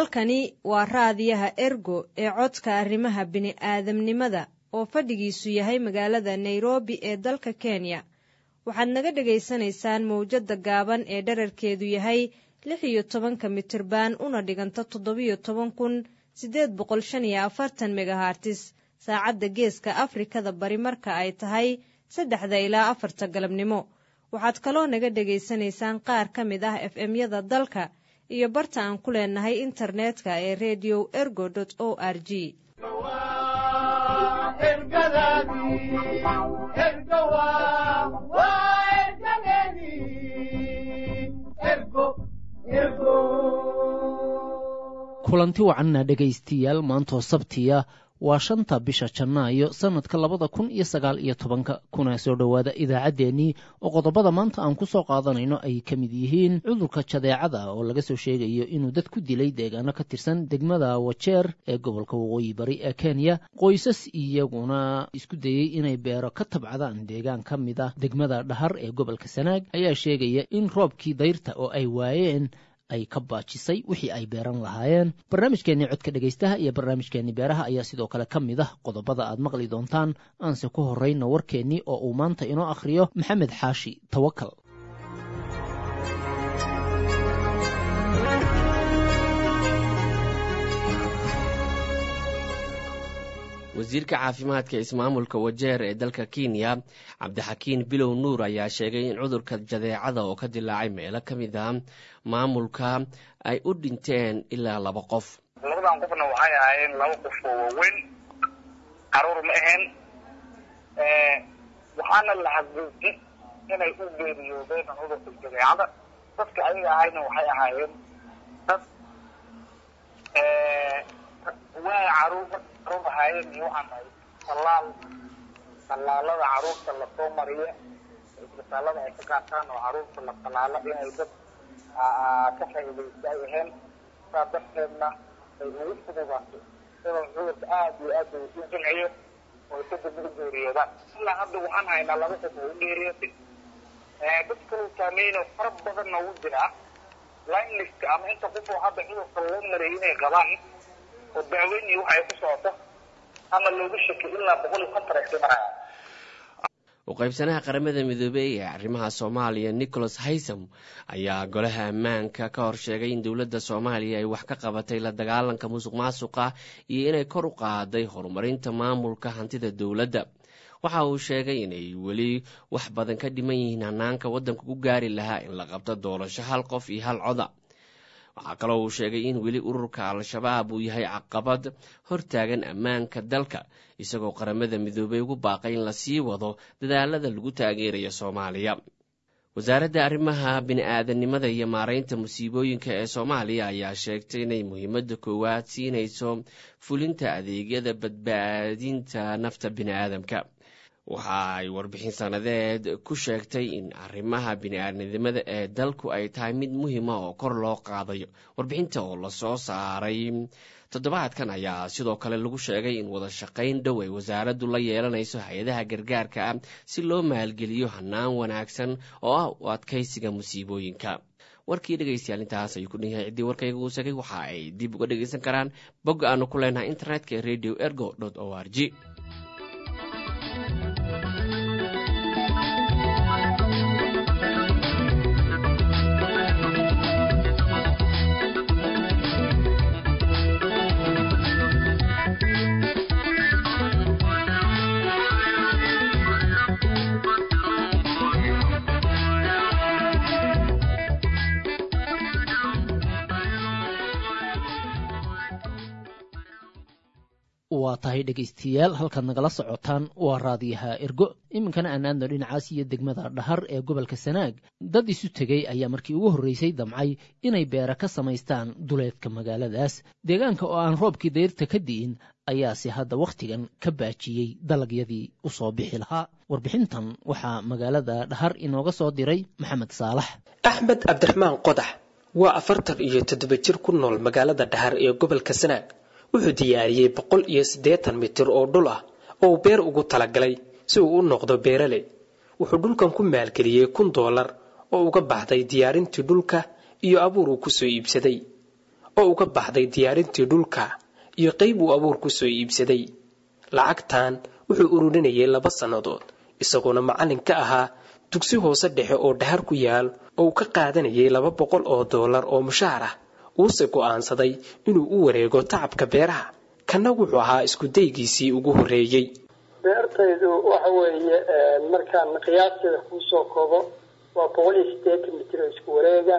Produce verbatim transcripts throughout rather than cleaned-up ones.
halkani waa raadiyaha ergo ee codka arrimaha bini'aadamnimada oo fadhigiisu yahay magaalada nairobi ee dalka kenya. waxaad naga dhegaysanaysaan mawjadda gaaban ee dherarkeedu yahay lix iyo tobanka mitirban una dhiganta toddobiyo toban kun siddeed boqol shan iyo afartan megahertz saacadda geeska afrikada bari marka ay tahay saddexda ilaa afarta galabnimo. waxaad kaloo naga dhegaysanaysaan qaar ka mid ah f m-yada dalka iyo barta aan ku leenahay internetka ee radio ergo dot o r g. kulanti wacanna dhegaystiyaal maantoo sabtiya waa shanta bisha janaayo sanadka labada kun iyo sagaal iyo tobanka kuna soo dhowaada idaacaddeenii oo qodobada maanta aan ku soo qaadanayno ay ka mid yihiin cudurka jadeecada oo laga soo sheegayo inuu dad ku dilay deegaano ka tirsan degmada wajeer ee gobolka waqooyi bari ee kenya. qoysas iyaguna isku dayey inay beero ka tabcadaan deegaan ka mid ah degmada dhahar ee gobolka sanaag ayaa sheegaya in roobkii dayrta oo ay waayeen ay ka baajisay wixii ay beeran lahaayeen. barnaamijkeennii codka dhegaystaha iyo barnaamijkeennii beeraha ayaa sidoo kale ka mid ah qodobada aad maqli doontaan. aanse ku horrayna warkeennii oo uu maanta inoo akhriyo maxamed xaashi tawakal. wasiirka caafimaadka ismaamulka wajeer ee dalka kenya cabdixakiin bilow nuur ayaa sheegay in cudurka jadeecada oo ka dilaacay meelo ka mid ah maamulka ay u dhinteen ilaa laba qof. labadan qofna waxay ahaayeen laba qof oo waaweyn, caruur ma ahayn. waxaana la xaqiijiyey inay u geeriyoodeen cudurka jadeecada. dadka ayaga ahayna waxay ahaayeen dad waa caruur caruur ahaayeen iyo waxaan ahay tallaal tallaalada caruurta lasoo mariya isbitaalada ay ka qaataan oo caruurta la tallaalo inay dad ka faa'iidaysta ay ahayn. saa darteedna ay ugu fududaatay inuu cudurka aad iyo aad u jilciyo oo kadib u geeriyoodaan. ilaa hadda waxaan haynaa laba qof oo u geeriyootay. dad kaloo saameyn oo fara badanna ugu jiraa lineliska ama inta qof oo hadda cudurka loo marayay inay qabaan oo daaweyn iyo waxay ku socoto ama loogu shaki ilaa boqol iyo konton ay maraya. u qaybsanaha qaramada midoobay ee arrimaha Soomaaliya Nicholas Haysom ayaa golaha ammaanka ka hor sheegay in dawladda Soomaaliya ay wax ka qabatay la dagaalanka musuqmaasuqa iyo inay kor u qaaday horumarinta maamulka hantida dawladda. waxa uu sheegay inay weli wax badan ka dhiman yihiin hanaanka waddanka ku gaari lahaa in la qabto doorasho hal qof iyo hal coda. waxaa kaloo uu sheegay in weli ururka al-shabaab uu yahay caqabad hortaagan ammaanka dalka, isagoo qaramada midoobay ugu baaqay in la sii wado dadaalada lagu taageerayo Soomaaliya. wasaaradda arrimaha bini'aadanimada iyo maaraynta musiibooyinka ee Soomaaliya ayaa sheegtay inay muhiimadda koowaad siinayso fulinta adeegyada badbaadinta nafta bini'aadamka. waxa ay warbixin sanadeed ku sheegtay in arrimaha bini'aadanimada ee dalku ay tahay mid muhiima oo kor loo qaadayo. warbixinta oo la soo saaray toddobaadkan ayaa sidoo kale lagu sheegay in wada shaqayn dhow ay wasaaraddu la yeelanayso hay-adaha gargaarka ah si loo maalgeliyo hanaan wanaagsan oo ah u adkaysiga musiibooyinka. warkii dhegaystayaal intaas ayuu ku dhan yahay. ciddii warkayga uu sagay waxa ay dib uga dhegaysan karaan bogga aanu ku leenahay internetka ee radio ergo dot o r g. waa tahay dhegaystayaal halkaad nagala socotaan waa raadiyaha ergo. iminkana aan aadno dhinacaas iyo degmada dhahar ee gobolka sanaag. dad isu tegey ayaa markii ugu horreysay damcay inay beera ka samaystaan duleedka magaaladaas. deegaanka oo aan roobkii dayrta ka di'in ayaase hadda wakhtigan ka baajiyey dalagyadii u soo bixi lahaa. warbixintan waxaa magaalada dhahar inooga soo diray maxamed saalax. axmed cabdiraxmaan qodax waa afartan iyo toddoba jir ku nool magaalada dhahar ee gobolka sanaag. wuxuu diyaariyey boqol iyo siddeetan mitir oo dhul ah oo beer ugu talagalay si uu u noqdo beeraley. wuxuu dhulkan ku maalgeliyey kun doolar oo uga baxday diyaarintii dhulka iyo abuur uu ku soo iibsaday. oo uga baxday diyaarintii dhulka iyo qayb uu abuur ku soo iibsaday. lacagtan wuxuu ururinayay laba sannadood isagoona macallin ka ahaa dugsi hoose dhexe oo Dhahar ku yaal oo uu ka qaadanayay laba boqol oo dollar oo mushaar ah. uuse go'aansaday inuu u wareego tacabka beeraha. kana wuxuu ahaa isku daygiisii ugu horeeyay. beertaydu waxa weeye markaan qiyaasada ku soo koobo waa boqol iyo siddeetan mitir isku wareega.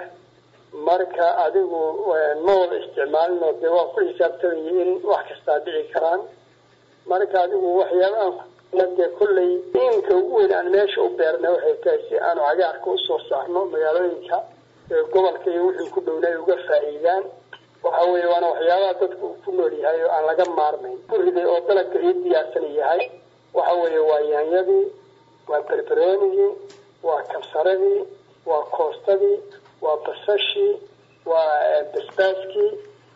marka adigu ma wada isticmaalno dee waa ku xisaabtamaya in wax kasta dhici karaan. marka adigu waxyaabaha nade kulley inka ugu weyn aan meesha u beernay waxay tahay si aanu cagaarka u soo saarno magaalooyinka gobolka iyo wixii ku dhownay uga faa'iidaan. waxa weeye waana waxyaabaha dadku ku nool yahay oo aan laga maarmayn. kuriday oo dalagga ii diyaarsan yahay waxa weeye waa yaanyadii, waa barbaroonigii, waa kabsaradii, waa koostadii, waa basashii, waa basbaaskii.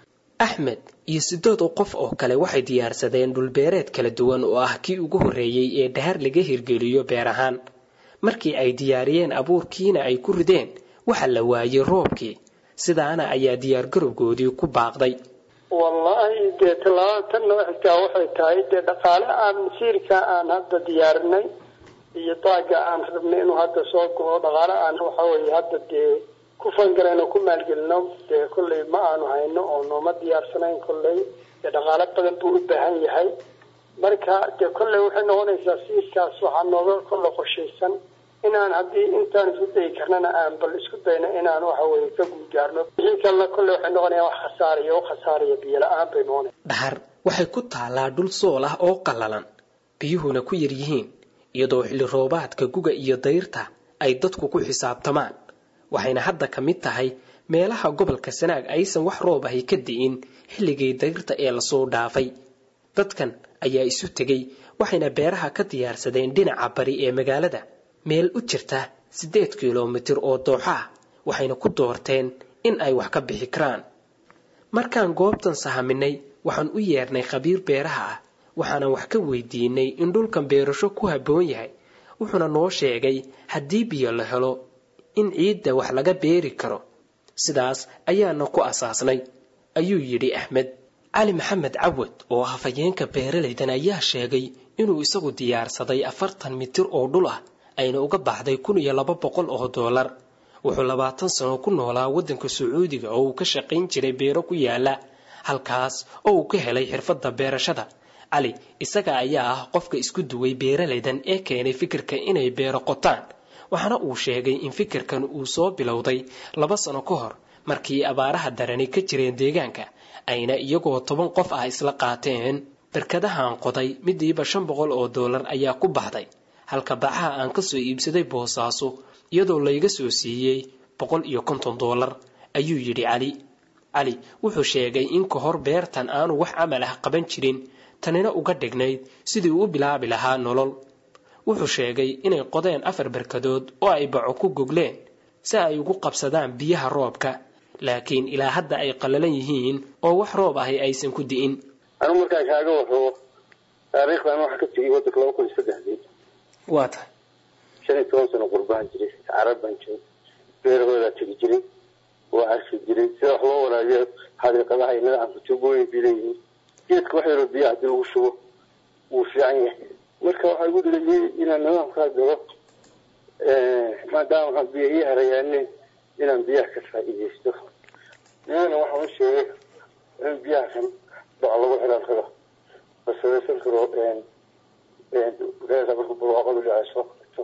Axmed iyo siddeed qof oo kale waxay diyaarsadeen dhul beereed kala duwan oo ah kii ugu horeeyay ee Dhahar laga hirgeliyo beer ahaan. markii ay diyaariyeen abuurkiina ay ku rideen waxa la waayay roobkii. sidaana ayaa diyaar garowgoodii ku baaqday. wallahi dee talaatan waxay waxay tahay dee dhaqaale aan masiirka aan hadda diyaarinay iyo taaga aan rabnay inuu hadda soo go'o dhaqaale aan waxa weeye hadda dee ku fangarayno ku maalgelino dee kulley ma aanu hayno oo nooma diyaarsanayn. kulley dee dhaqaale badan buu u baahan yahay. marka dee kulley waxay noqonaysaa siirkaas waxaa nooga kolle qorshaysan inaan haddii intaan isku dayi karnana aan bal isku dayno inaan waxa weeye ka guulgaarno. wixii kalena kulley waxay noqonayaan wax khasaaraya oo khasaaraya biyo la-aan bay noqonaysaa. Dhahar waxay ku taalaa dhul sool ah oo qallalan biyuhuna ku yar yihiin iyadoo xilli roobaadka guga iyo dayrta ay dadku ku xisaabtamaan. waxayna hadda ka mid tahay meelaha gobolka Sanaag aysan wax roob ah ka di'in xilligii dayrta ee la soo dhaafay. dadkan ayaa isu tegay waxayna beeraha ka diyaarsadeen dhinaca bari ee magaalada meel u jirta siddeed kiiloomitir oo dooxa ah. waxayna ku doorteen in ay wax ka bixi karaan. markaan goobtan sahaminay waxaan u yeernay khabiir beeraha ah waxaana wax ka weydiinay in dhulkan beerasho ku habboon yahay. wuxuuna noo sheegay haddii biyo la helo in ciidda wax laga beeri karo. sidaas ayaana ku asaasnay ayuu yidhi Axmed. cali maxamed cawad oo hafayeenka beeralaydan ayaa sheegay inuu isagu diyaarsaday afartan mitir oo dhul ah ayna uga baxday kun iyo laba boqol oo dollar. wuxuu labaatan sano ku noolaa waddanka Sacuudiga oo uu ka shaqayn jiray beero ku yaala halkaas oo uu ka helay xirfadda beerashada. cali isaga ayaa ah qofka isku duway beeralaydan ee keenay fikirka inay beero qotaan. waxaana uu sheegay in fikirkan uu soo bilowday laba sano ka hor markii abaaraha darani ka jireen deegaanka ayna iyagoo toban qof ah isla qaateen. barkadahan qoday midiiba shan boqol oo dollar ayaa ku baxday halka bacaha aan ka soo iibsaday Boosaaso iyadoo layga soo siiyay boqol iyo konton dollar ayuu yidhi cali. cali wuxuu sheegay in ka hor beertan aanu wax amal ah qaban jirin tanina uga dhignayd sidii uu bilaabi lahaa nolol. wuxuu sheegay inay qodeen afar barkadood oo ay baco ku gogleen si ay ugu qabsadaan biyaha roobka laakiin ilaa hadda ay qallalan yihiin oo wax roob ah aysan ku di'in. anu markaan kaaga warrabo taariikhdan waxa ka tegay waddanka laba kun iyo saddexdii. waa tahay shan iyo toban sano qurbaan jiray carab baan jiray beerahooda tegi jiray waa arki jiray sida wax loo waraabiyo xariiqadaha iyo nidaamka tuubooyin bileeyihiin. geedka wax yaroo biyo haddii lagu shubo wuu fiican yahay. marka waxaa igu dhigay inaan nidaamkaa galo maadaama waxaan biyo ii harayaaneen inaan biyaha ka faa'iidaysto. niyana waxaan u sheegay in biyaha kan bac lagu xiran karo la samaysan karo reerka marka barwaaqadu dhacayso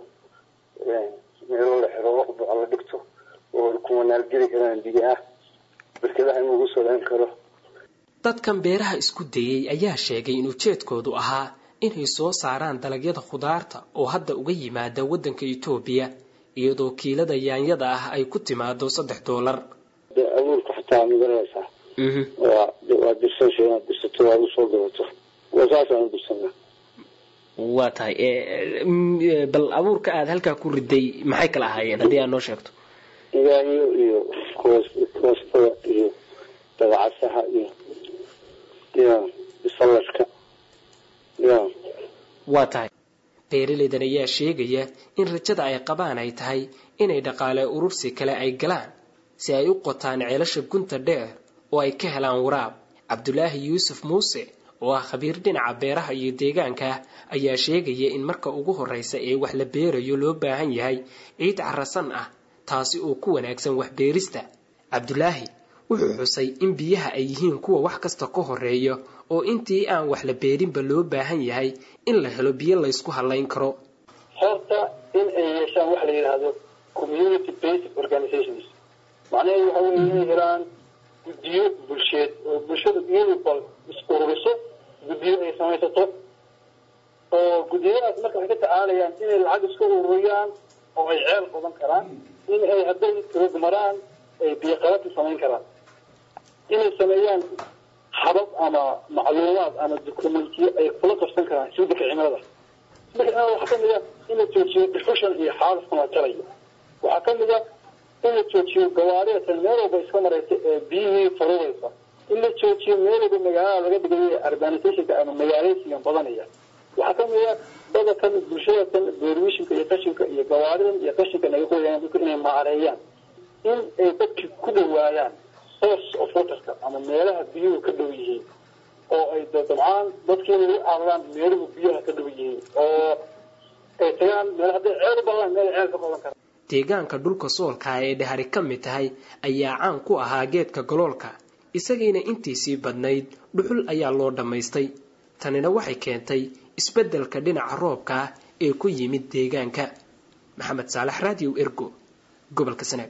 meelo la xiro wax bac la dhigto oo kuma naalgeli karaan biyaha barkadaha in lagu soo dhan karo. dadkan beeraha isku dayay ayaa sheegay in ujeedkoodu ahaa inay soo saaraan dalagyada khudaarta oo hadda uga yimaada waddanka Itoobiya iyadoo kiilada yaanyada ah ay ku timaado saddex dollar. abuurka xataa midalaysa mhm waa waa dirsan shay dirsato waa u soo gabato wasaasaan dirsanaa. waa tahay ee bal abuurka aad halkaa ku riday maxay kala ahaayeen haddii aad noo sheegto. yaanyo iyo koos koostada iyo dabacasaha iyo iyo saladka iyo waa tahay. beeralaydan ayaa sheegaya in rajada ay qabaan ay tahay inay dhaqaale urursi kale ay galaan si ay u qotaan ceelasha gunta dheer oo ay ka helaan waraab. cabdulaahi yuusuf muuse oo ah khabiir dhinaca beeraha iyo deegaanka ayaa sheegaya in marka ugu horreysa ee wax la beerayo loo baahan yahay ciid carrasan ah, taasi oo ku wanaagsan wax beerista. cabdulaahi wuxuu xusay in biyaha ay yihiin kuwa wax kasta ka horeeya oo intii aan wax la beerinba loo baahan yahay in la helo biyo la isku halayn karo. horta in ay yeeshaan wax la yiraahdo community based organizations, macnaheedu waxa weeye inay helaan guddiyo bulsheed oo bulshada iyadu bal isku ururiso, guddiyo ay samaysato oo guddiyadaas marka waxay ka tacaalayaan inay lacag isku ururiyaan oo ay ceel qodan karaan, in ay hadday tiro maraan ay biyo qabatin samayn karaan, inay sameeyaan habab ama macluumaad ama dokumentiyo ay kula qabsan karaan isbeddelka cimilada. marka waxaa ka mid ah in la joojiyo dhuxushan iyo xaalufkan la jarayo. waxaa ka mid ah in la joojiyo gawaarida meel walba iska maraysa ee biyihii fururaysa, in la joojiyo meel walba magaalada laga dhigayo urbanizationka ama magaaleysigan badanaya. waxaa ka mid ah dadkan bulshada tan beerwishinka iyo qashinka iyo gawaaridan iyo qashinka naga qoyayaan dadku inay maareeyaan, in ay dadki ku dhawaadaan source of waterka ama meelaha biyuhu ka dhow yihiin, oo ay dabcaan dadkiina u caawiyaan meeluhu biyaha ka dhow yihiin, oo ay tagaan meel hadday ceel u badan meel ceel ka qodan kara. deegaanka dhulka soolka ee dhahari ka mid tahay ayaa caan ku ahaa geedka galoolka, isagiina intiisii badnayd dhuxul ayaa loo dhammaystay. tanina waxay keentay isbeddelka dhinaca roobka ee ku yimid deegaanka. maxamed saalax, radio ergo, gobolka Sanaag.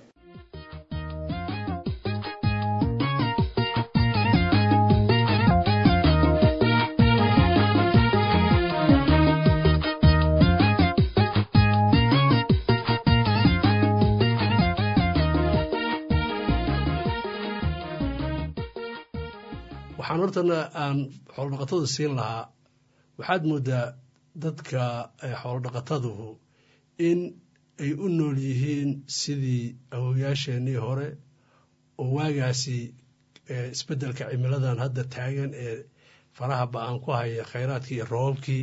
waxaan hortana aan xoolo dhaqatada siin lahaa, waxaad moodaa dadka xoolo dhaqataduhu in ay u nool yihiin sidii awoowayaasheenii hore oo waagaasi isbeddelka cimiladan hadda taagan ee faraha ba-aan ku haya khayraadkii iyo roobabkii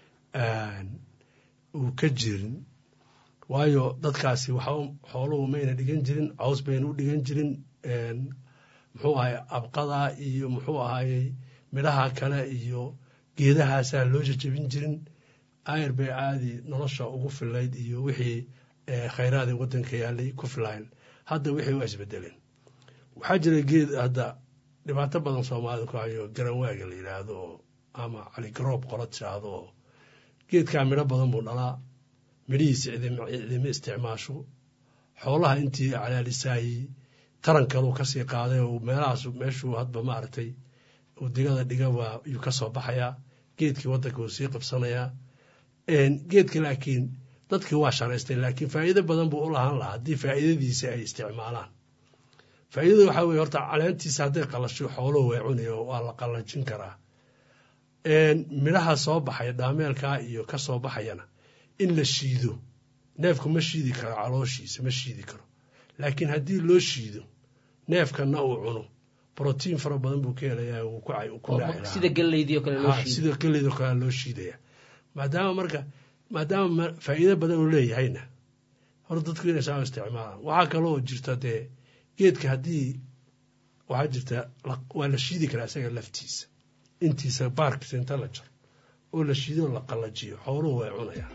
uu ka jirin. waayo dadkaasi waxa xooluhu mayna dhigan jirin, caws bayna u dhigan jirin, muxuu ahay abqada iyo muxuu ahayey midhaha kale iyo geedahaasaa loo jajabin jirin. ayr bay caadi nolosha ugu filayd iyo wixii khayraadii waddanka yaalay ku filayn. hadda wixii waa isbedeleen. waxaa jira geed hadda dhibaato badan soomaalida ku hayo garanwaaga la yidhaahdo ama caligaroob qola tiraahdo. geedkaa midho badan buu dhalaa, midhihiisa cidima isticmaasho. xoolaha intii calaalisaayey taran kaluu kasii qaaday oo meelahaas meeshuu hadba maaragtay uu digada dhigaba ayuu ka soo baxayaa. geedkii waddanka uu sii qabsanayaa. geedka laakiin dadkii waa sharaystay, laakiin faa'iido badan buu u lahaan lahaa haddii faa'iidadiisa ay isticmaalaan. faa'iidada waxaa weye horta caleentiisa hadday qalasho xooluhu way cunayo waa la qallajin karaa. midhaha soo baxaya dhaameelkaa iyo ka soo baxayana in la shiido, neefku ma shiidi karo calooshiisa, ma shiidi karo. laakiin haddii loo shiido neefkana uu cuno brotiin fara badan buu ka helayaa, uu ku sida galeydii kale loo shiido sida galeydii kale loo shiidaya. maadaama marka maadaama faa'iido badan uu leeyahayna hor dadku inay saa isticmaalaan. waxaa kaloo jirta dee geedka haddii waxaa jirta waa la shiidi karaa isaga laftiisa, intiisa baarkiisa inta la jaro oo la shiido la qallajiyo xooluhu way cunayaan.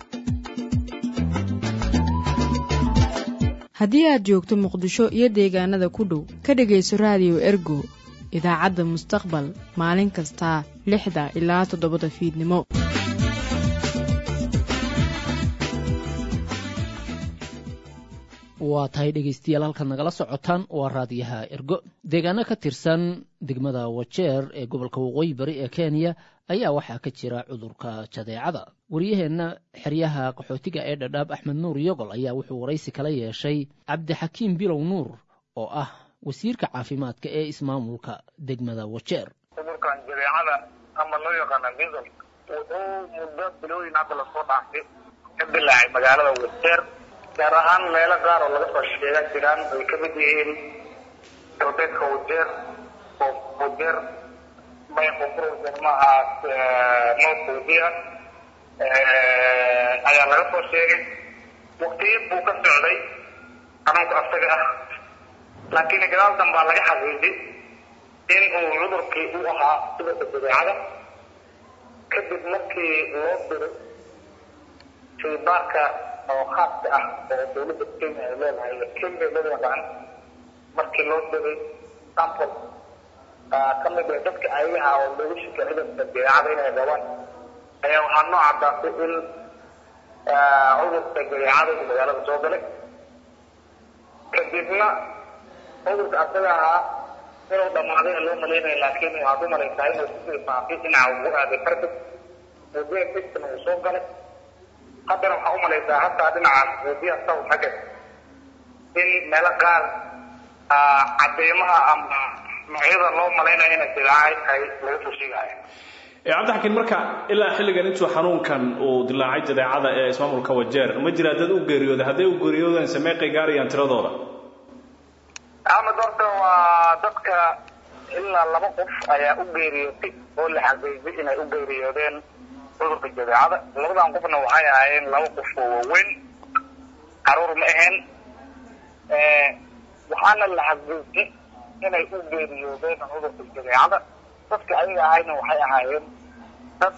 haddii aad joogto muqdisho iyo deegaanada ku dhow ka dhegayso raadiyo ergo idaacadda mustaqbal maalin kasta lixda ilaa toddobada fiidnimo. waa tahay dhegaystayaal halkaad nagala socotaan waa raadiyaha ergo. deegaano ka tirsan degmada wajeer ee gobolka waqooyi bari ee kenya ayaa waxaa ka jira cudurka jadeecada. wariyaheenna xeryaha qaxootiga ee dhadhaab axmed nuur yogol ayaa wuxuu waraysi kala yeeshay cabdixakiim bilow nuur oo ah wasiirka caafimaadka ee ismaamulka degmada wajeer. cudurkan jadeecada ama loo yaqaana measles wuxuu muddo bilooyin hadda lasoo dhaafay ka bilaacay magaalada wajeer, gaar ahaan meelo qaar oo laga soo sheega jiraan ay ka mid yihiin galbeedka wajeer oo wajeer mayqoqurmaha north wadiya ayaa laga soo sheegay. waqtiyo buu ka socday xanuunka asaga ah, laakiin gadaal dambaa laga xaqiijiyey in uu cudurkii u ahaa cudurka jadeecada kadib markii loo diray shaybaarka oo khaaska ah oo dowladda Kenya ay leedahay Kenya loo yaqaan markii loo diray sample ka mid ah dadka ayaha oo lagu shakiyay cudurka jadeecada inay qabaan ayaa waxaa noo caddaatay in cudurka jadeecada uu magaalada soo galay kadibna cudurka asaga ahaa inuu dhammaaday loo malaynayo laakiin waxaad u malaysaa inuu kusii faafay dhinaca ugu aaday kartid wadooyin fidsan uu soo galay haddana waxaa u malaysaa hataa dhinacaas wadiyaha south xagga in meelo qaar cadeymaha ama noocyada loo malaynayo inay dilaacay tahay laga soo sheegayo cabdixakiin marka ilaa xilligan intuu xanuunkan uu dilaacay jadeecada ee ismaamulka Wajeer ma jira dad u geeriyooday hadday u geeriyoodeen sameeqay gaarayaan tiradooda ama doorta waa dadka ilaa laba qof ayaa u geeriyootay oo la xaqiijiyay inay u geeriyoodeen cudurka jadeecada labadan qofna waxay ahaayeen laba qof oo waaweyn caruur ma ahayn ee waxaana la xaqiijiyay inay u geeriyoodeen cudurka jadeecada dadka ayaga ahayna waxay ahaayeen dad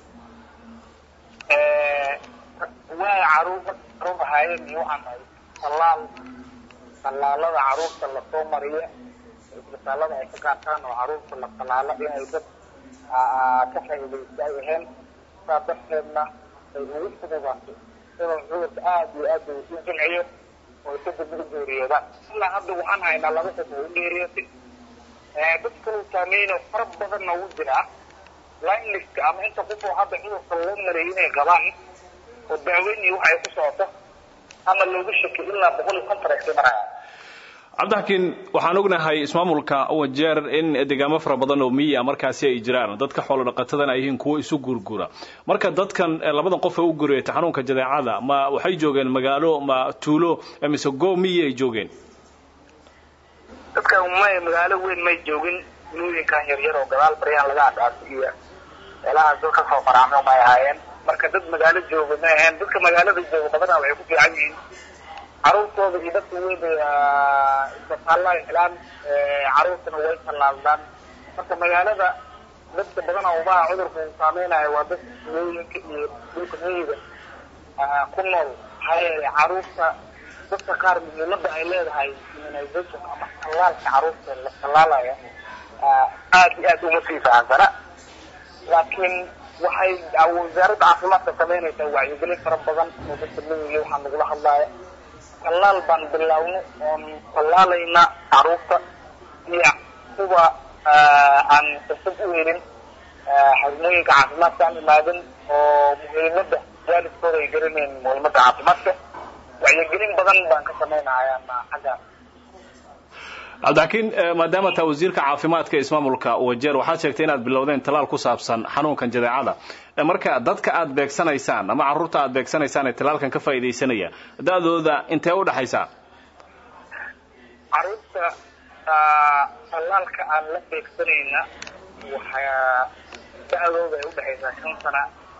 ee waa caruur caruur ahaayeen iyo waxaan tallaal tallaalada caruurta la soo mariya isbitaalada ay ka qaataan oo caruurta la tallaalo inay dad ka faa'iidaystay ahayn sababteedna ay ugu fududaatay inuu cudurka aad iyo aad u jilciyo oo kadib u geeriyooda ilaa hadda waxaan haynaa laba qof oo u geeriyootay dadka uu saameeyay fara badan oo jira line-list ama inta qof oo hadda cudurka loo mareeyay inay qabaan oo daaweyn iyo waxay ku socoto ama loogu shakiyay ilaa boqol iyo konton ay marayaan cabdixakiin waxaan ognahay ismaamulka Wajeer in deegaamo fara badan oo miyi markaasi ay jiraan dadka xoolo dhaqatada ay yihiin kuwa isu gurgura marka dadkan labadan qof ee u gureeyay xanuunka jadeecada ma waxay joogeen magaalo ma tuulo mise goob miyi ay joogeen dadka umay magaalo weyn may joogin nuuyankan yar yar oo gadaal bariyaan laga aasaasay iyo meelaha dadka soo faraamay ma ahaayeen marka dad magaalo jooga ma ahayn dadka magaalada jooga badanaa waxay ku fiican yihiin caruurtooda iyo dadka weyn isbitaalada helaan caruurtana way tallaalaan marka magaalada dadka badanaa ubaha cudurka uu saameynayo waa dad nuuyanka iyo dhulka miyiga ku nool maxaa yeelay caruurta dadka qaar muhiimadda ay leedahay immunization ama tallaalka caruurta la tallaalaya aad iyo aad uma sii fahamsana laakiin waxay wasaaradda caafimaadka samaynaysaa wacyigelin fara badan oo dadka miyiga waxaa nagula hadlaya tallaal baan bilaawno oon tallaalayna caruurta iyo kuwa aan fursad u helin xarumooyinka caafimaadka aan imaadan oo muhiimadda waalidkooda ay garanayeen muhiimadda caafimaadka wacyigelin badan baan ka samaynayaa xagga cabdixakiin maadaama taa wasiirka caafimaadka ismaamulka Wajeer waxaad sheegtay inaad bilowdeen talaal ku saabsan xanuunkan jadeecada marka dadka aad beegsanaysaan ama caruurta aad beegsanaysaan ee talaalkan ka faa'iideysanaya dadooda intee u dhaxaysa caruurta talaalka aan la beegsanayna waxa dadooda ay u dhaxaysaa shan sano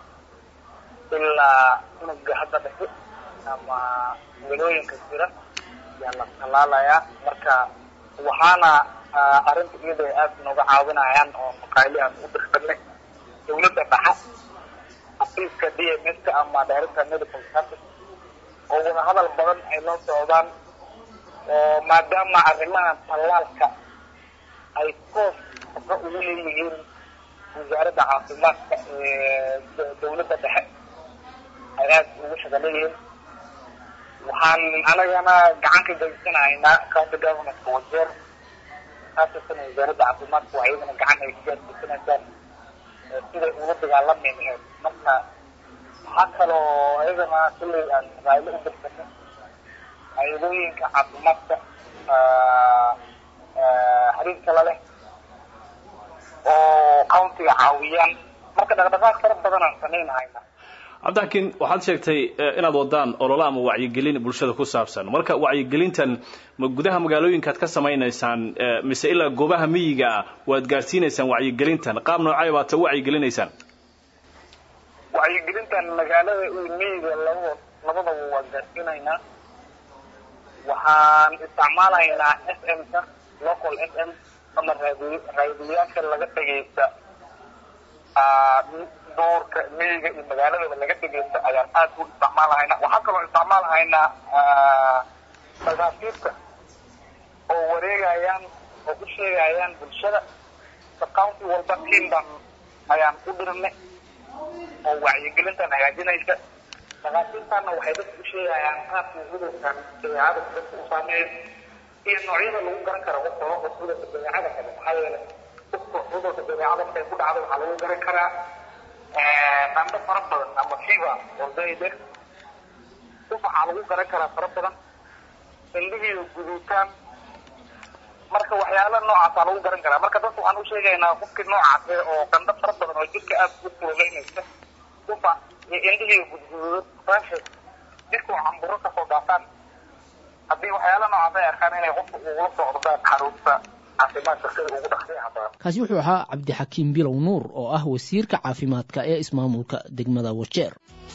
ilaa unuga hadda dhexi ama milooyinka jira yaa la talaalaya marka waxaana arrinta iyada aad nooga caawinayaan oo maqaali aan u dirsanay dowladda dhexe xafiiska D M S ama Director Medical Service oo wada hadal badan ay loo socdaan oo maadaama arrimaha talaalka ay toos ugu leeyihiin wasaaradda caafimaadka ee dowladda dhexe ay aad ugu shaqaleeyeen waxaan anagana gacan ka geysanaynaa county government Wajeer khaasatan wasaaradda caafimaadka waxay iyagana gacan ay ka geysanaysaan sida ugu dagaalameen marka waxaa kaloo iyagana kulay aan raaylo u dirsanay hay'adooyinka caafimaadka xiriirka la leh oo countiga caawiyaan marka dhaqdhaqaaq fara badan aan samaynaynaa cabdixakiin waxaad sheegtay inaad wadaan olole ama wacyigelin bulshada ku saabsan marka wacyigelintan ma gudaha magaalooyinkaad ka samaynaysaan mise ilaa goobaha miyiga ah waad gaarsiinaysaan wacyigelintan qaab noocay baad u wacyigelinaysaan wacyigelintan magaalada iyo miyiga labada labadaba waa gaarsiinaynaa waxaan isticmaalaynaa S M ka local S M ama raadiyaasha laga dhegeysta duurka miyiga iyo magaaladaba laga dhegeysta ayaan aad u isticmaalahaynaa. waxaan kaloo isticmaalahaynaa sagaasiibka oo wareegayaan oo u sheegayaan bulshada county walba tiimban ayaan u dirnay oo wacyigelintan hagaajinaysa. sagaasiibtana waxay dadka u sheegayaan qaabka cudurkan dabeecada dadka u saameeyo iyo noocyada lagu garan karo qofka qofka cudurka dabeecada kale. maxaa yeelay qofka cudurka dabeecada markay ku dhacdo waxaa lagu garan karaa qandho fara badan ama fever oo zaid ah. waxaa lagu garan karaa fara badan indhihiiyo guduutaan. marka waxyaala noocaasa lagu garan karaa. marka dadka waxaan u sheegaynaa qofkii noocaas oo qandho fara badan oo jirka aad u kuleynaysa ufa indhihiiyo gudguduud rashes jirka oo camburo kasoo daafaan haddii waxyaala noocaas ay arkaan inay qofka ugula socdo xarunta caafimaadka sida ugu dhaqsiyaha badan. kaasi wuxuu ahaa cabdixakiim bilow nuur oo ah wasiirka caafimaadka ee ismaamulka degmada Wajeer.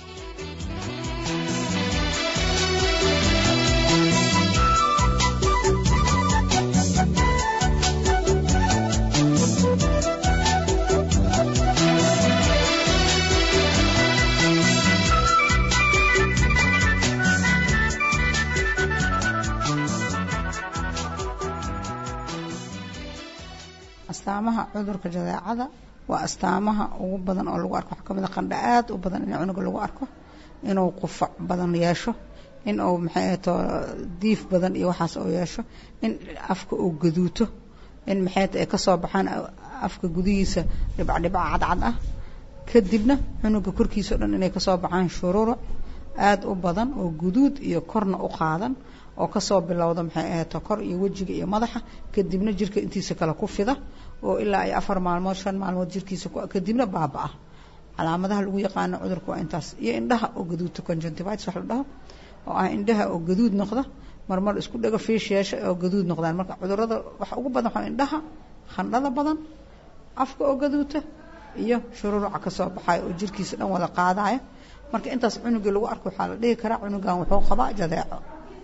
astaamaha cudurka jadeecada waa astaamaha ugu badan oo lagu arko. waxaa kamid ah qandho aad u badan in cunuga lagu arko, inuu qufac badan yeesho, in uu maxay ahaato diif badan iyo waxaas oo yeesho, in afka uu gaduuto, in maxay ay ka soo baxaan afka gudihiisa dhibac dhibac cadcad ah, kadibna cunuga korkiisa dhan inay ka soo baxaan shuruuro aad u badan oo guduud iyo korna u qaadan oo ka soo bilowda maxay ahaato kor iyo wajiga iyo madaxa, kadibna jirka intiisa kala ku fida oo ilaa ay afar maalmood shan maalmood jirkiisa kadibna baabaa. calaamadaha lagu yaqaano cudurka waa intaas. iyo indhaha oo gaduudto conjunctivitis wax la dhaho oo ah indhaha oo gaduud noqda, marmar isku dhaga fiish yeesha oo gaduud noqdaan. marka cudurrada waxa ugu badan waxaa indhaha, khandhada badan, afka oo gaduuta iyo shururuca ka soo baxayo oo jirkiisa dhan wada qaadaya. marka intaas cunuga lagu arko waxaa la dhihi karaa cunugan wuxuu qabaa jadeeco.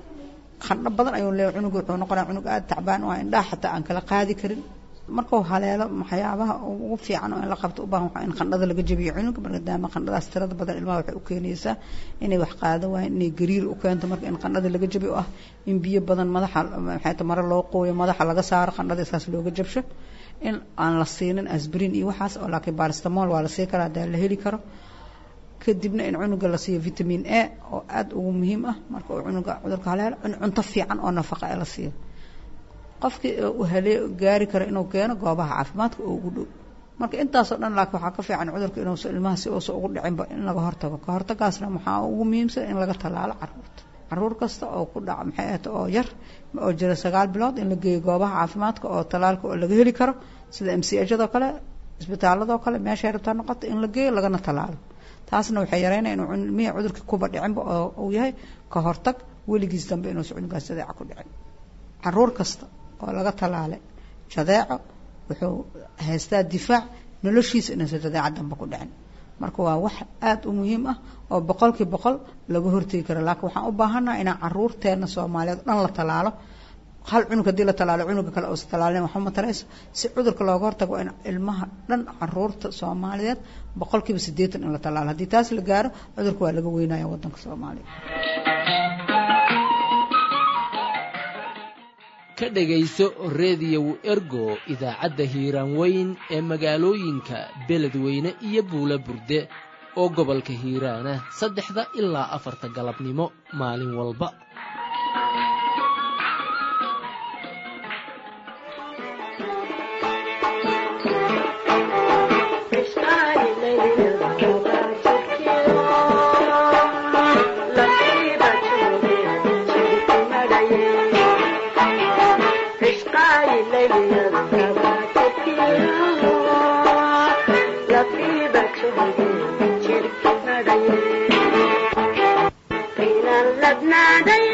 qandho badan ayuu leeyahay cunuga, wuxuu noqonaa cunug aad tacbaan oo indhaha xataa aan kala qaadi karin. markuu haleelo waxyaabaha ugu fiican oo in la qabto u baahan in qandhada laga jabiyo cunuga, maadaama qandhadaas tirada badan ilmaha waxay u keenaysaa inay wax qaado waayeen, inay gariir u keento. marka in qandhada laga jabiyo ah in biyo badan madaxa maxay tahay maro loo qooyo madaxa laga saaro qandhada isaas looga jabsho, in aan la siinin aspirin iyo waxaas oo laakiin paracetamol waa la sii karaa hadaa la heli karo. kadibna in cunuga la siiyo vitamin A oo aad ugu muhiim ah marka uu cunuga cudurka haleelo, in cunto fiican oo nafaqo ah la siiyo. qofkii uu halee gaari karo inuu keeno goobaha caafimaadka oo ugu dhow. marka intaas oo dhan laakiin waxaa ka fiican cudurka inuu ilmaha si uusan ugu dhicinba in laga hortago. ka hortagaasna waxaa ugu muhiimsan in laga tallaalo carruurta. carruur kasta oo ku dhaca maxay ahaato oo yar oo jira sagaal bilood in la geeyo goobaha caafimaadka oo tallaalka oo laga heli karo sida M C H-da kale, isbitaaladoo kale, meesha rabtaa noqoto in la geeyo lagana tallaalo. taasna waxay yareynayaan inuu ilmihi cudurka kuba dhicinba oo uu yahay ka hortag weligiis dambe inuusan cunugaas jadeeco ku dhicin. carruur kasta oo laga tallaalay jadeeco wuxuu haystaa difaac noloshiisa inuusan jadeeco dambe ku dhicin. marka waa wax aad u muhiim ah oo boqolkii boqol laga hortegi karo. laakiin waxaan u baahannaha inaan carruurteena Soomaaliyeed dhan la tallaalo. hal cunug haddii la tallaalo cunuga kale oo tallaalin waxba ma tarayso. si cudurka looga hortago in ilmaha dhan carruurta Soomaaliyeed boqolkiiba siddeetan in la tallaalo. haddii taas la gaaro cudurka waa laga weynaya waddanka Soomaaliya. ka dhegayso reediyow ergo idaacadda hiiraan weyn ee magaalooyinka beledweyne iyo buula burde oo gobolka hiiraana saddexda ilaa afarta galabnimo maalin walba. Nada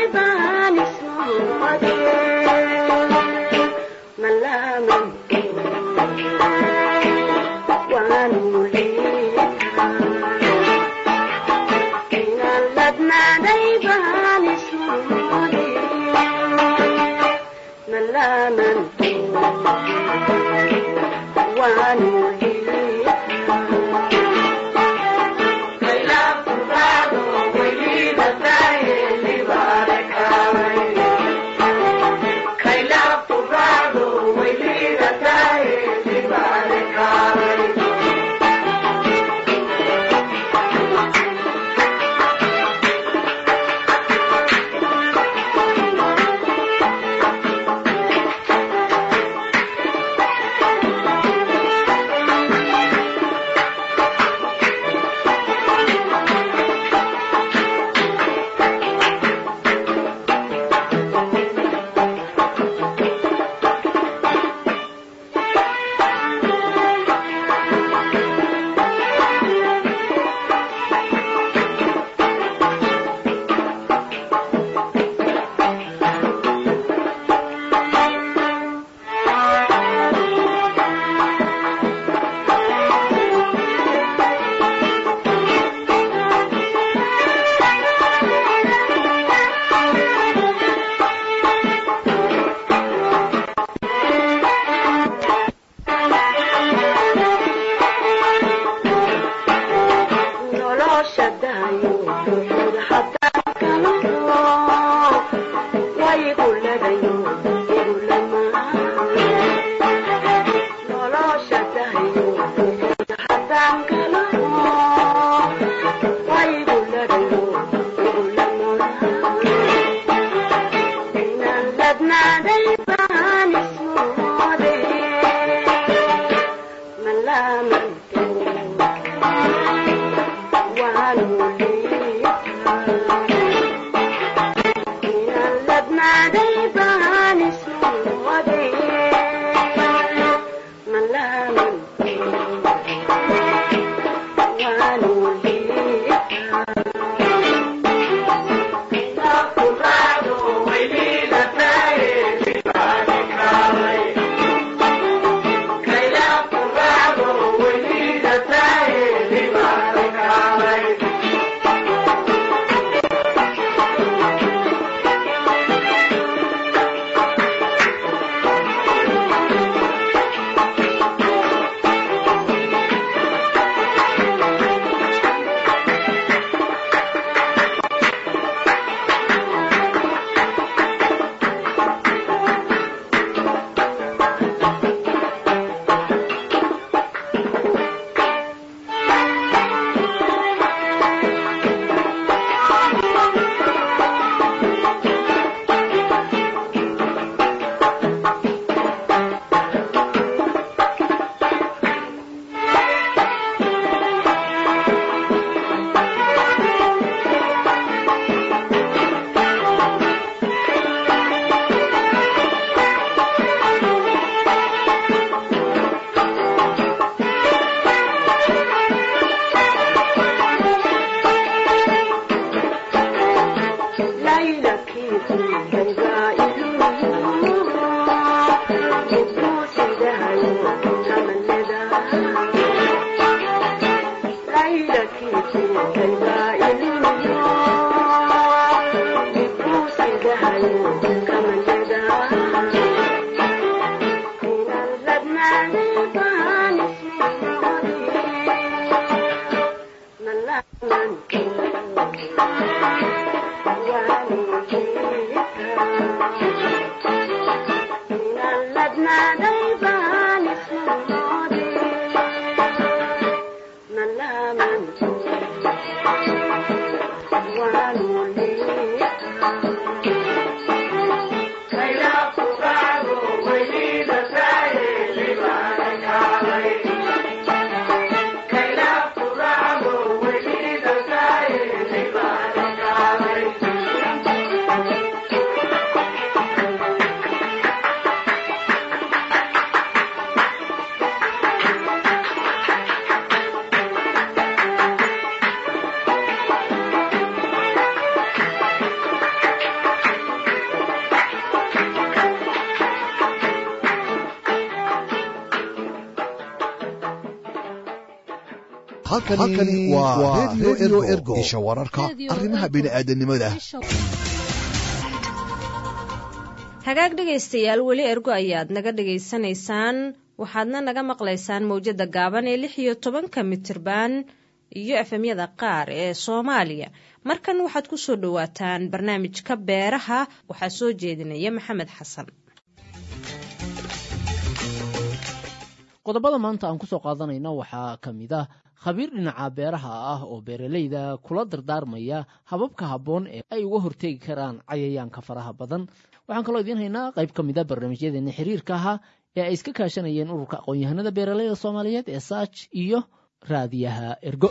halkani waa radio ergo isha wararka arrimaha bini'aadanimada. hagaag dhegaystayaal weli ergo ayaad naga dhegaysanaysaan waxaadna naga maqlaysaan mawjada gaaban ee lix iyo tobanka mitirban iyo efemyada qaar ee soomaaliya. markan waxaad ku soo dhowaataan barnaamijka beeraha waxaa soo jeedinaya maxamed xasan. qodobada maanta aan ku soo qaadanayna waxaa ka mid ah khabiir dhinaca beeraha ah oo beeralayda kula dardaarmaya hababka habboon ee ay uga hortegi karaan cayayaanka faraha badan. waxaan kaloo idiin haynaa qayb ka mid a barnaamijyadeena xiriirka ahaa ee ay iska kaashanayeen ururka aqoon-yahanada beeralayda soomaaliyeed ee saaj iyo raadiyaha ergo.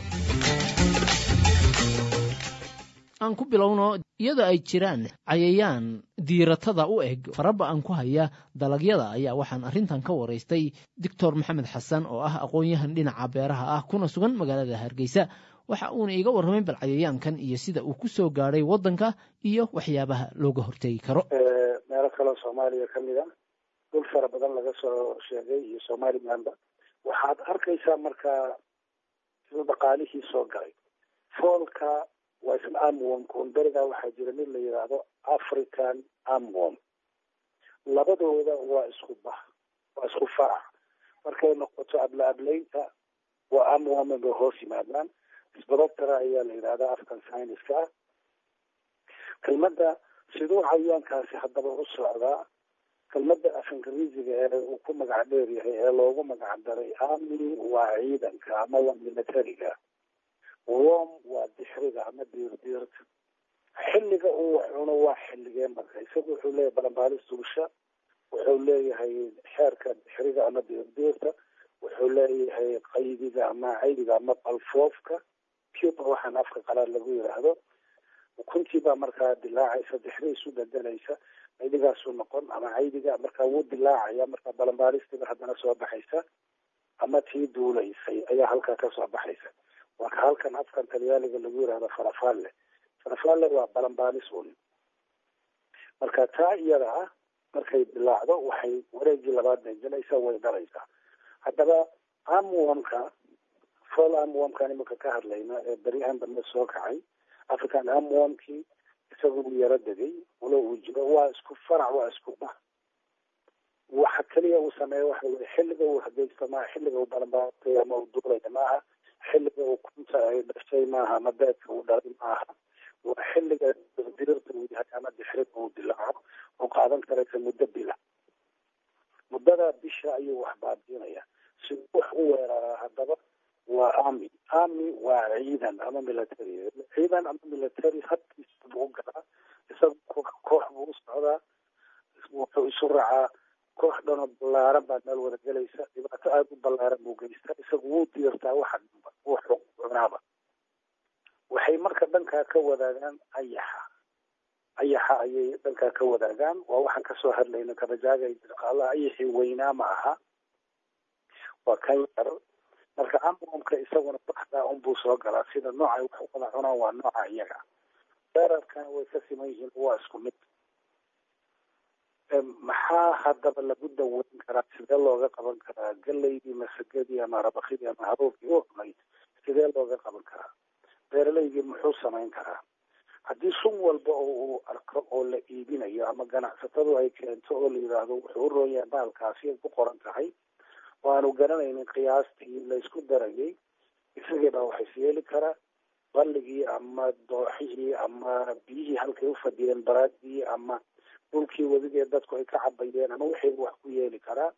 aan ku bilowno iyadoo ay jiraan cayayaan diiratada u eg faraba-an ku haya dalagyada ayaa waxaan arrintan ka waraystay doctor maxamed xasan oo ah aqoon-yahan dhinaca beeraha ah kuna sugan magaalada hargeysa. waxa uuna iiga warramay bal cayayaankan iyo sida uu ku soo gaadhay waddanka iyo waxyaabaha looga hortegi karo. meelo kaleo soomaaliya ka mid a dhul fara badan laga soo sheegay iyo somalilanba waxaad arkaysaa markaa sida dhaqaalihii soo galay foolka waa isla armworm koonberiga waxaa jira mid la yidhaahdo african armworm labadooda waa isku bax waa isku farac markay noqoto abla ablaynta waa armworm bay hoos yimaadaan sbodoptera ayaa la yidhahdaa afkan syniska ah kelmadda siduu cayayaankaasi haddaba u socdaa kelmadda af ingiriisiga ee uu ku magac dheer yahay ee loogu magac daray army waa ciidanka ama waa militariga worm waa dixriga ama diirdiirta xilliga uu wax cuno waa xilligee marka isagu wuxuu leeyahay balanbaalis duusha wuxuu leeyahay xeerka dixriga ama diirdiirta wuxuu leeyahay qaydiga ama caydiga ama balfoofka pupa waxaan afka qalaad lagu yidhaahdo ukuntiibaa markaa dilaacaysa dixri isu bedelaysa caydigaasu noqon ama caydiga markaa wuu dilaacaya markaa balanbaalistiiba haddana soo baxaysa ama tii duulaysay ayaa halkaa kasoo baxaysa waa ka halkan afkan talyaaniga lagu yidhahdo farafalle farafalle waa balanbaalis un marka taa iyada ah markay dilaacdo waxay wareegii labaad bay gelaysaa way dhalaysaa haddaba amwomka fol amwomkan imanka ka hadlayna ee beryahan dambe soo kacay african amwomkii isagu uu yaro degay walo uu jiro waa isku farac waa isku bah waxa keliya uu sameeya waxa weye xilliga uu hageysto maaha xilliga uu balanbaatay ama uu duulaya maaha xilliga uu kunta ay dhashay maaha ama beedka uu dhalay maaha waa xilliga dirdirta uu yahay ama dixriga uu dilaaco oo qaadan karaysa muddo bila muddada bisha ayuu wax baabiinaya si wax u weeraraa haddaba waa army army waa ciidan ama military ciidan ama military hadkiisa buu galaa isagu koox buu u socdaa wuxuu isu raacaa koox dhanoo ballaaran baa meel wada gelaysa dhibaato aada u ballaaran buu geystaa isagu wuu diirtaa waxa dhanba wuu cunaaba waxay marka dhankaa ka wadaagaan ayaxa ayaxa ayay dhankaa ka wadaagaan waa waxaan kasoo hadlayna kabajaaga iyo dirqaalaha ayaxii weynaa ma aha waa kan yar marka amwomka isaguna baxdaa unbuu soo galaa sida noocay wax u wada cunaan waa nooca iyaga dherarkana way ka siman yihiin waa isku mid maxaa haddaba lagu daweyn karaa sidee looga qaban karaa galeydii masagadii ama rabakidii ama haruurkii u cunay sidee looga qaban karaa beeraleydii muxuu samayn karaa haddii sun walba oo uu arko oo la iibinayo ama ganacsatadu ay keento oo la yidhaahdo wuxuu u roon yahay baalkaasi ay ku qoran tahay waanu garanaynin qiyaastii laysku darayay isagii baa waxay isyeeli karaa balligii ama dooxihii ama biyihii halkay u fadhiyeen baraagii ama dhulkii wedigee dadku ay ka cabayeen ama wixiiba wax ku yeeli karaa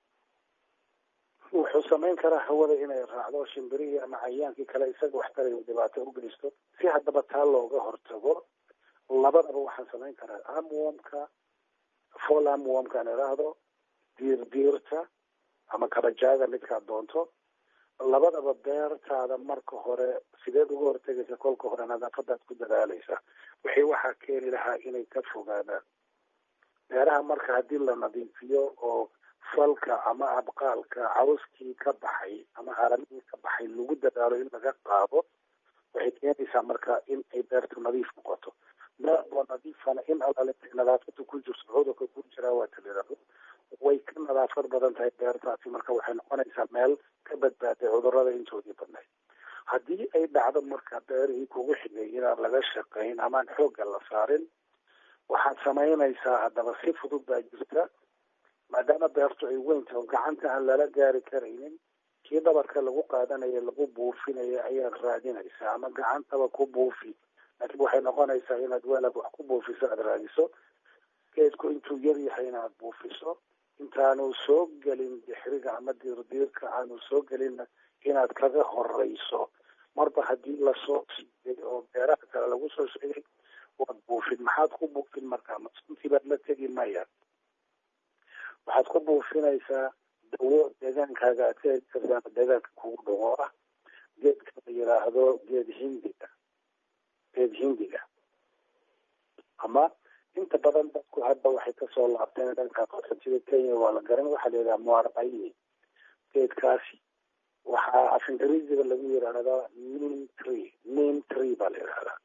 wuxuu samayn karaa hawada inay raacdo shimbirihii ama cayaankii kale isaga wax taray dhibaato u geysto si haddaba taa looga hortago labadaba waxaan samayn karaa amwomka fol amwomkaan idhaahdo diirdiirta ama kabajaaga midkaad doonto labadaba beertaada marka hore sideed uga hortegaysa kolka hore nadaafadaad ku dadaalaysa wixii waxaa keeni lahaa inay ka fogaadaan beeraha marka haddii la nadiifiyo oo falka ama abqaalka cawskii ka baxay ama haramihii ka baxay lagu dadaalo in laga qaado waxay keenaysaa marka in ay beertu nadiif noqoto beertoo nadiifana in alaalintay nadaafada ku jirto cudurka ku jiraa waa talidado way ka nadaafad badan tahay beertaasi marka waxay noqonaysaa meel ka badbaaday cudurada intoodii badnayd haddii ay dhacdo marka beerihii kugu xigay inaan laga shaqayn amaan xoogga la saarin waxaad samaynaysaa haddaba si fudud baa jirta maadaama beertu ay weyntahay oo gacanta aan lala gaari karaynin kii dhabarka lagu qaadanayo lagu buufinayo ayaad raadinaysaa ama gacantaba ku buufi laakiin waxay noqonaysaa inaad walaad wax ku buufiso aada raadiso geedku intuu yar yahay inaad buufiso intaanu soo gelin dixriga ama diirdiirka aanu soo gelinna inaad kaga horeyso marba haddii lasoo siiyey oo beeraha kale lagu soo sheegay waad buufin maxaad ku buufin markaa masuntii baad la tegi maya waxaad ku buufinaysaa dawo deegaankaaga aad ka heli kartaa ama deegaanka kugu dhow oo ah geedka la yidhaahdo geed hindiga geed hindiga ama inta badan dadku hadda waxay kasoo laabteen dhanka qaxootiga kenya waa la garan waxaa la yidhaha muarbaini geedkaasi waxaa af ingiriisiga lagu yidhaahdaa neem tree neem tree baa la yidhahdaa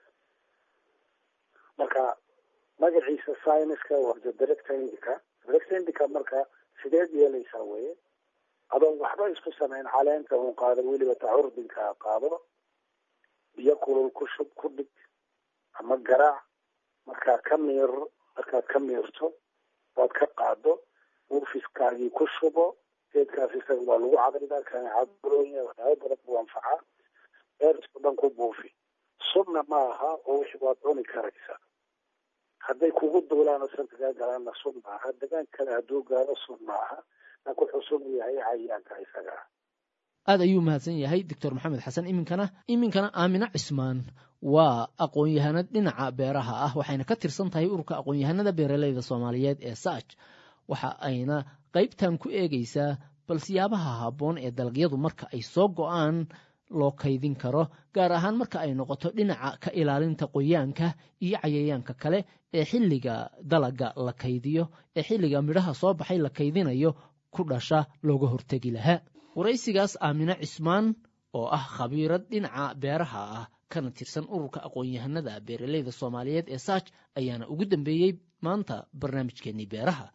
marka magaciisa syniska waa directa indica directa indica marka sideed yeelaysaa weye adoon waxba isku samayn caleenta un qaado weliba tacurdinkaa qaado biyo kulul ku shub ku dhig ama garaac markaa ka miir markaad ka miirto waad ka qaado uufiskaagii ku shubo geedkaas isaga waa lagu cadridaa kana caduroonya waxyaaba badan buu anfacaa beertoo dhan ku buufi sunna ma aha oo wixii waad cuni karaysaa hadday kugu duulaan oo sanka kaa galaanna sun maaha degaan kale hadduu gaaro sun maaha laakiin wuxuu sun yahay cayayaanka isaga ah aad ayuu mahadsan yahay doctor maxamed xasan iminkana iminkana aamina cismaan waa aqoon-yahanad dhinaca beeraha ah waxayna ka tirsan tahay ururka aqoon-yahanada beeraleyda soomaaliyeed ee saaj waxa ayna qaybtan ku eegaysaa bal siyaabaha habboon ee dalagyadu marka ay soo go'aan loo kaydin karo gaar ahaan marka ay noqoto dhinaca ka ilaalinta qoyaanka iyo cayayaanka kale ee xilliga dalaga la kaydiyo ee xilliga midhaha soo baxay la kaydinayo ku dhasha looga hortegi lahaa waraysigaas aamina cismaan oo ah khabiirad dhinaca beeraha ah kana tirsan ururka aqoon-yahanada beeraleyda soomaaliyeed ee saaj ayaana ugu dambeeyey maanta barnaamijkeennii beeraha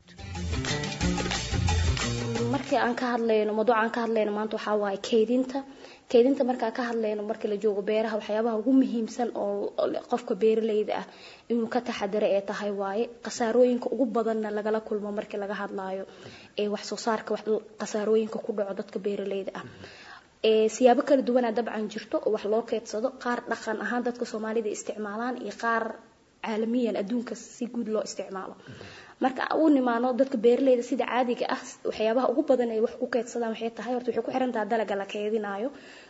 markii aan ka hadlayno mawduucaan ka hadlayno maanta waxaa waaye kaydinta kaydinta markaa ka hadlayno markii la joogo beeraha waxyaabaha ugu muhiimsan oo qofka beeraleyda ah inuu ka taxadaro ee tahay waaye khasaarooyinka ugu badanna lagala kulmo markii laga hadlaayo ee wax soo saarka khasaarooyinka ku dhaco dadka beeraleyda ah ee siyaabo kala duwanaa dabcan jirto oo wax loo keedsado qaar dhaqan ahaan dadka Soomaalida isticmaalaan iyo qaar caalamiyan adduunka si guud loo isticmaalo marka uu nimaano dadka beeraleyda sida caadiga ah waxyaabaha ugu badan ay wax ku keedsadaan waxay tahay horta waxay ku xiran tahay dalaga la keedinayo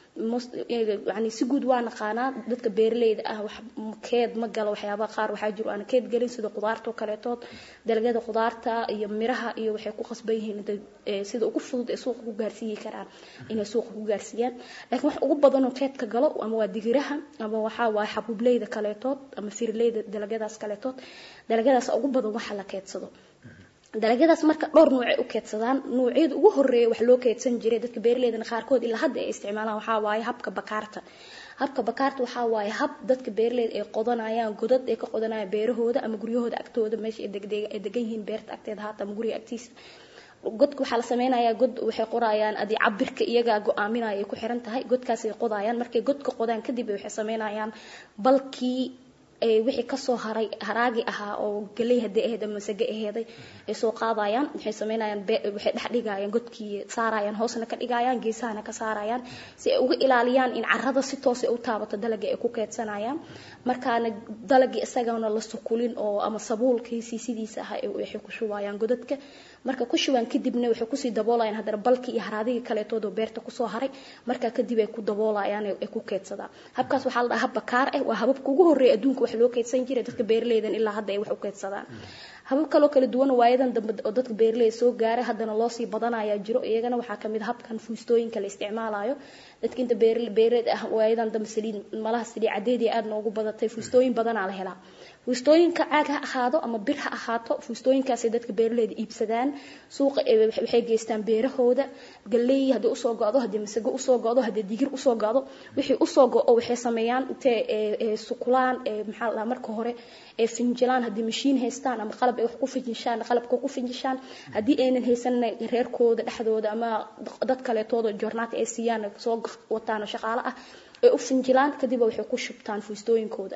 yani si guud waa naqaanaa dadka beeraleyda ah wax keed ma galo waxyaabaha qaar waxaa jiro aan keed galin sida qudaarta kaleetood dalagyada qudaarta iyo miraha iyo waxay ku qasban yihiin sida ugu fudud ee suuqa ku gaarsiin karaan inay suuqa ku gaarsiiyaan laakiin wax ugu badan oo keedka galo ama waa digiraha ama waxa waa xabuubleyda kaleetood ama firleyda dalagyadaas kaleetood dalagyadaas ugu badan waxa la keedsado dalagyadaas marka dhowr nooc ay u keedsadaan noocyada ugu horeeya wax loo keedsan jiray dadka beeraleyda qaarkood ilaa hadda ay isticmaalaan waxa waaye habka bakaarta habka bakaarta waxa waaye hab dadka beeraleyda ay qodanayaan godad ay ka qodanayaan beerahooda ama guryahooda agtooda meesha ay degan yihiin beerta agteeda haata ama guriga agtiisa godka waxa la sameeyaa god waxay qorayaan adi cabirka iyaga go'aaminaya ay ku xiran tahay godkaas ay qodayaan markay godka qodaan kadib waxay sameeyaan balkii ee wixii ka soo haray haraagi ahaa oo galay hadii ahayd ama saga aheeday ay soo qaadayaan waxay sameeyaan waxay dhex dhigayaan godkii saarayaan hoosna ka dhigayaan geesahana ka saarayaan si ay uga ilaaliyaan in carrada si toos ah u taabato dalagga ay ku keedsanayaan markaana dalagga isagana la sukulin oo ama sabuulkiisi sidiisa ah ay waxay ku shubayaan godadka marka ku shubaan kadibna waxay ku sii daboolayaan hadana balki iyo haraadiga kaleetoodo beerta ku soo haray marka kadib ay ku daboolayaan ay ku keedsadaan habkaas waxa la dhahaa hab bakaar ah waa hababka ugu horeeya adduunka wax loo keedsan jiray dadka beeraleydan ilaa hadda ay wax u keedsadaan habab kale oo kala duwan waayadan dambe oo dadka beeraleyda soo gaaray hadana loo sii badanaya jiro iyagana waxa kamid habkan fuustooyinka la isticmaalayo dadka inta beeraleyda ah waayadan dambe saliid malaha saliid cadeedii aad noogu badatay fuustooyin badan la helaa fuustooyinka caag ha ahaado ama bir ha ahaato fuustooyinkaas dadka beeraleyda iibsadaan suuqa waxay geystaan beerahooda galey hadii u soo go'do hadii masago u soo go'do hadii digir u soo go'do wixii u soo go'o waxay sameeyaan intee ee sukulaan ee maxaa la marka hore ee finjilaan hadii mashiin haystaan ama qalab ay wax ku finjishaan qalabka ku finjishaan hadii aynan haysan reerkooda dhexdooda ama dad kale toodo joornaat ay siiyaan soo wataan shaqaale ah ee u finjilaan kadib waxay ku shubtaan fuustooyinkooda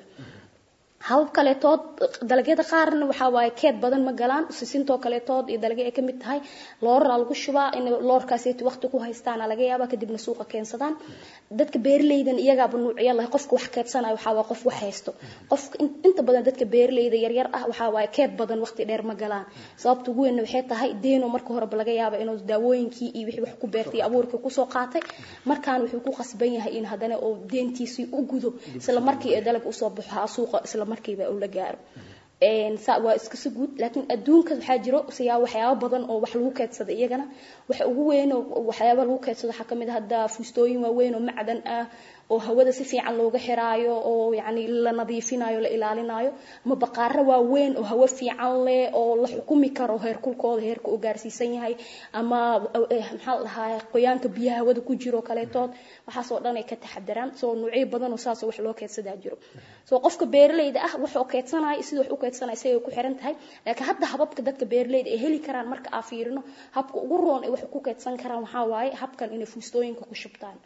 habab kaleetood dalagyada qaarna waxa waaye keed badan ma galaan sisintoo kaleetood iyo dalagyo ay ka mid tahay loor lagu shubaa in loorkaas ay waqti ku haystaan laga yaabaa kadibna suuqa keensadaan dadka beeraleydan iyaga ba nuuciya la qofka wax keedsanayo waxa waa qof wax haysto qof inta badan dadka beeraleyda yar yar ah waxa waaye keed badan waqti dheer ma galaan sababta ugu weyn waxay tahay deeno marka hore laga yaabaa inuu daawooyinkii iyo wixii wax ku beertay abuurka ku soo qaatay markaan wuxuu ku qasban yahay in hadana oo deentiisii u gudo isla markii dalag u soo baxo suuqa isla markiiba uu la gaaro een saa waa iska soo guud laakiin adduunka waxa jiro siyaa waxyaabo badan oo wax lagu keedsado iyagana waxa ugu weyn oo waxyaabo lagu keedsado waxa kamid ah hadda fuustooyin waaweyn oo macdan ah oo hawada si fiican looga xiraayo oo yaani la nadiifinayo la ilaalinayo ma baqaar waaweyn oo hawo fiican leh oo la xukumi karo heerkulkooda heerka uu gaarsiisan yahay ama maxaa la dhahaa qoyaanka biyaha hawada ku jiro kaleetood waxa soo dhan ay ka taxadaraan soo nuucyo badan oo saas wax loo keedsadaa jiro soo qofka beeraleyda ah wuxuu keedsanayo sidoo wax u keedsanay say ku xiran tahay laakiin hadda hababka dadka beeraleyda ay heli karaan marka aan fiirino habka ugu roon ee wax ku keedsan karaan waxa waaye habkan inay fuustooyinka ku shubtaan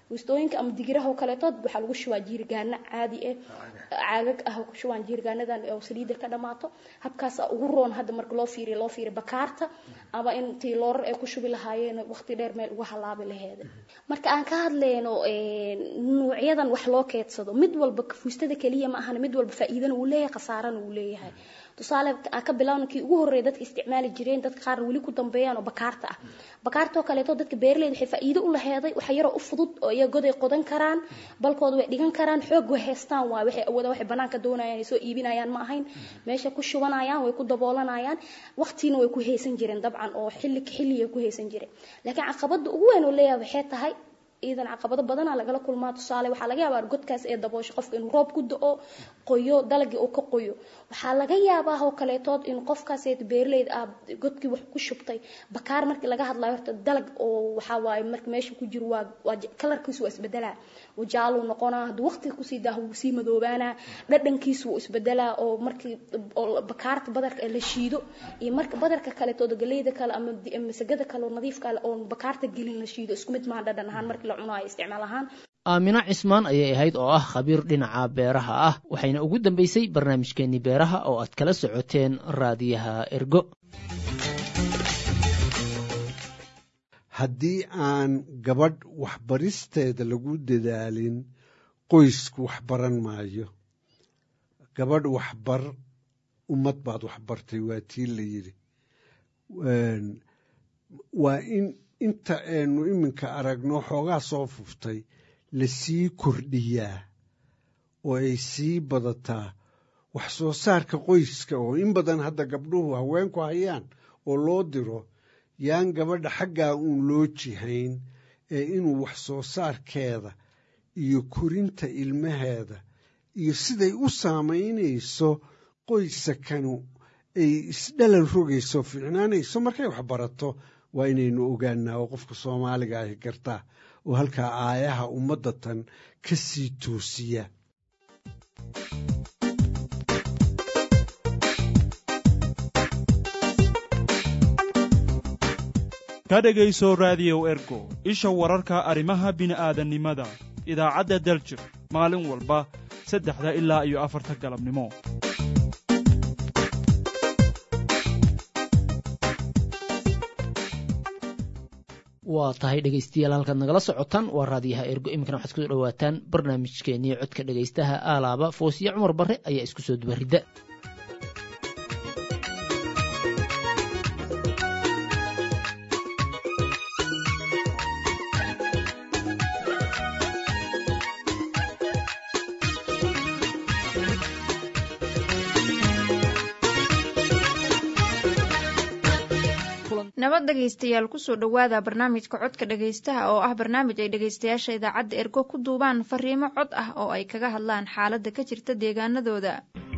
fuustooyinka ama digiraha oo kaleetood waxaa lagu shubaa jiirgaana caadi ah caagag ah ku shubaan jiirgaanadan oo saliida ka dhamaato habkaas ugu roon hadda marka loo fiiriyo loo fiiriyo bakaarta ama intii loorar ay ku shubi lahaayeen waqti dheer meel uga halaabi lahayd marka aan ka hadlayno nuucyadan wax loo keedsado mid walba fuustada kaliya ma ahan mid walba faa'iidana uu leeyahay khasaarana uu leeyahay tusaale ka bilownkii ugu horeeyay dadka isticmaali jireen dadka qaar wali ku dambeeyaan oo bakaarta ah bakaarta oo kale dadka beeraleyda waxay faa'iido u lahayd waxa yar oo fudud oo iyaga goday qodan karaan balkooda way dhigan karaan xoog way heestaan waa waxay awooda waxay banaanka doonayaan soo iibinayaan ma ahayn meesha ku shubanayaan way ku daboolanayaan waqtiina way ku heesan jireen dabcan oo xilli xilli ay ku heesan jireen laakiin caqabada ugu weyn oo leeyahay waxay tahay iidan caqabado badan laga kulmaa tusaale waxa laga yaabaa godkaas ee daboosho qofka inuu roob ku da'o qoyo dalagii uu ka qoyo waxa laga yaabaa oo kaleetood in qofkaas ee beerleyda ah godkii wax ku shubtay bakaar markii laga hadlayo horta dalag oo waxa waaye markii meesha ku jiro waa kalarkiisu waa isbedelaa oo jaalo noqonaa hadii waqti ku sii daaho sii madoobaana dhadhankiisu waa isbedelaa oo markii bakaarta badarka la shiido iyo marka badarka kaleetood galeyda kale ama masagada kale oo nadiif kale oo bakaarta gelin la shiido isku mid ma dhadhan ahaan markii aamina cismaan ayay ahayd oo ah khabiir dhinaca beeraha ah waxayna ugu dambaysay barnaamijkeennii beeraha oo aad kala socoteen raadiyaha ergo haddii aan gabadh waxbaristeeda lagu dadaalin qoysku wax baran maayo gabadh waxbar ummad baad waxbartay waa tii la yidhi waa in inta aynu iminka aragno xoogaa soo fuftay la sii kordhiyaa oo ay sii badataa wax soo saarka qoyska oo in badan hadda gabdhuhu haweenku hayaan oo loo diro yaan gabadha xaggaa uun loo jihayn ee inuu wax soo saarkeeda iyo korinta ilmaheeda iyo siday u saamaynayso qoysakanu ay isdhalal rogayso fiicnaanayso markay wax barato waa inaynu ogaanaa oo qofka soomaaliga ahi gartaa oo halkaa aayaha ummadda tan ka sii toosiya ka dhegayso raadiyow ergo isha wararka arrimaha bini'aadannimada idaacadda daljir maalin walba saddexda ilaa iyo afarta galabnimo waa tahay dhegaystayaal halkaad nagala socotaan waa raadiyaha ergo iminkana waxaad kusoo dhawaataan barnaamijkeennii codka dhegaystaha aalaaba foosiye cumar barre ayaa isku soo dubaridda nabad dhegaystayaal kusoo dhowaada barnaamijka codka dhegaystaha oo ah barnaamij ay dhegaystayaasha idaacadda ergo ku duubaan fariimo cod ah oo ay kaga hadlaan xaaladda ka jirta deegaanadooda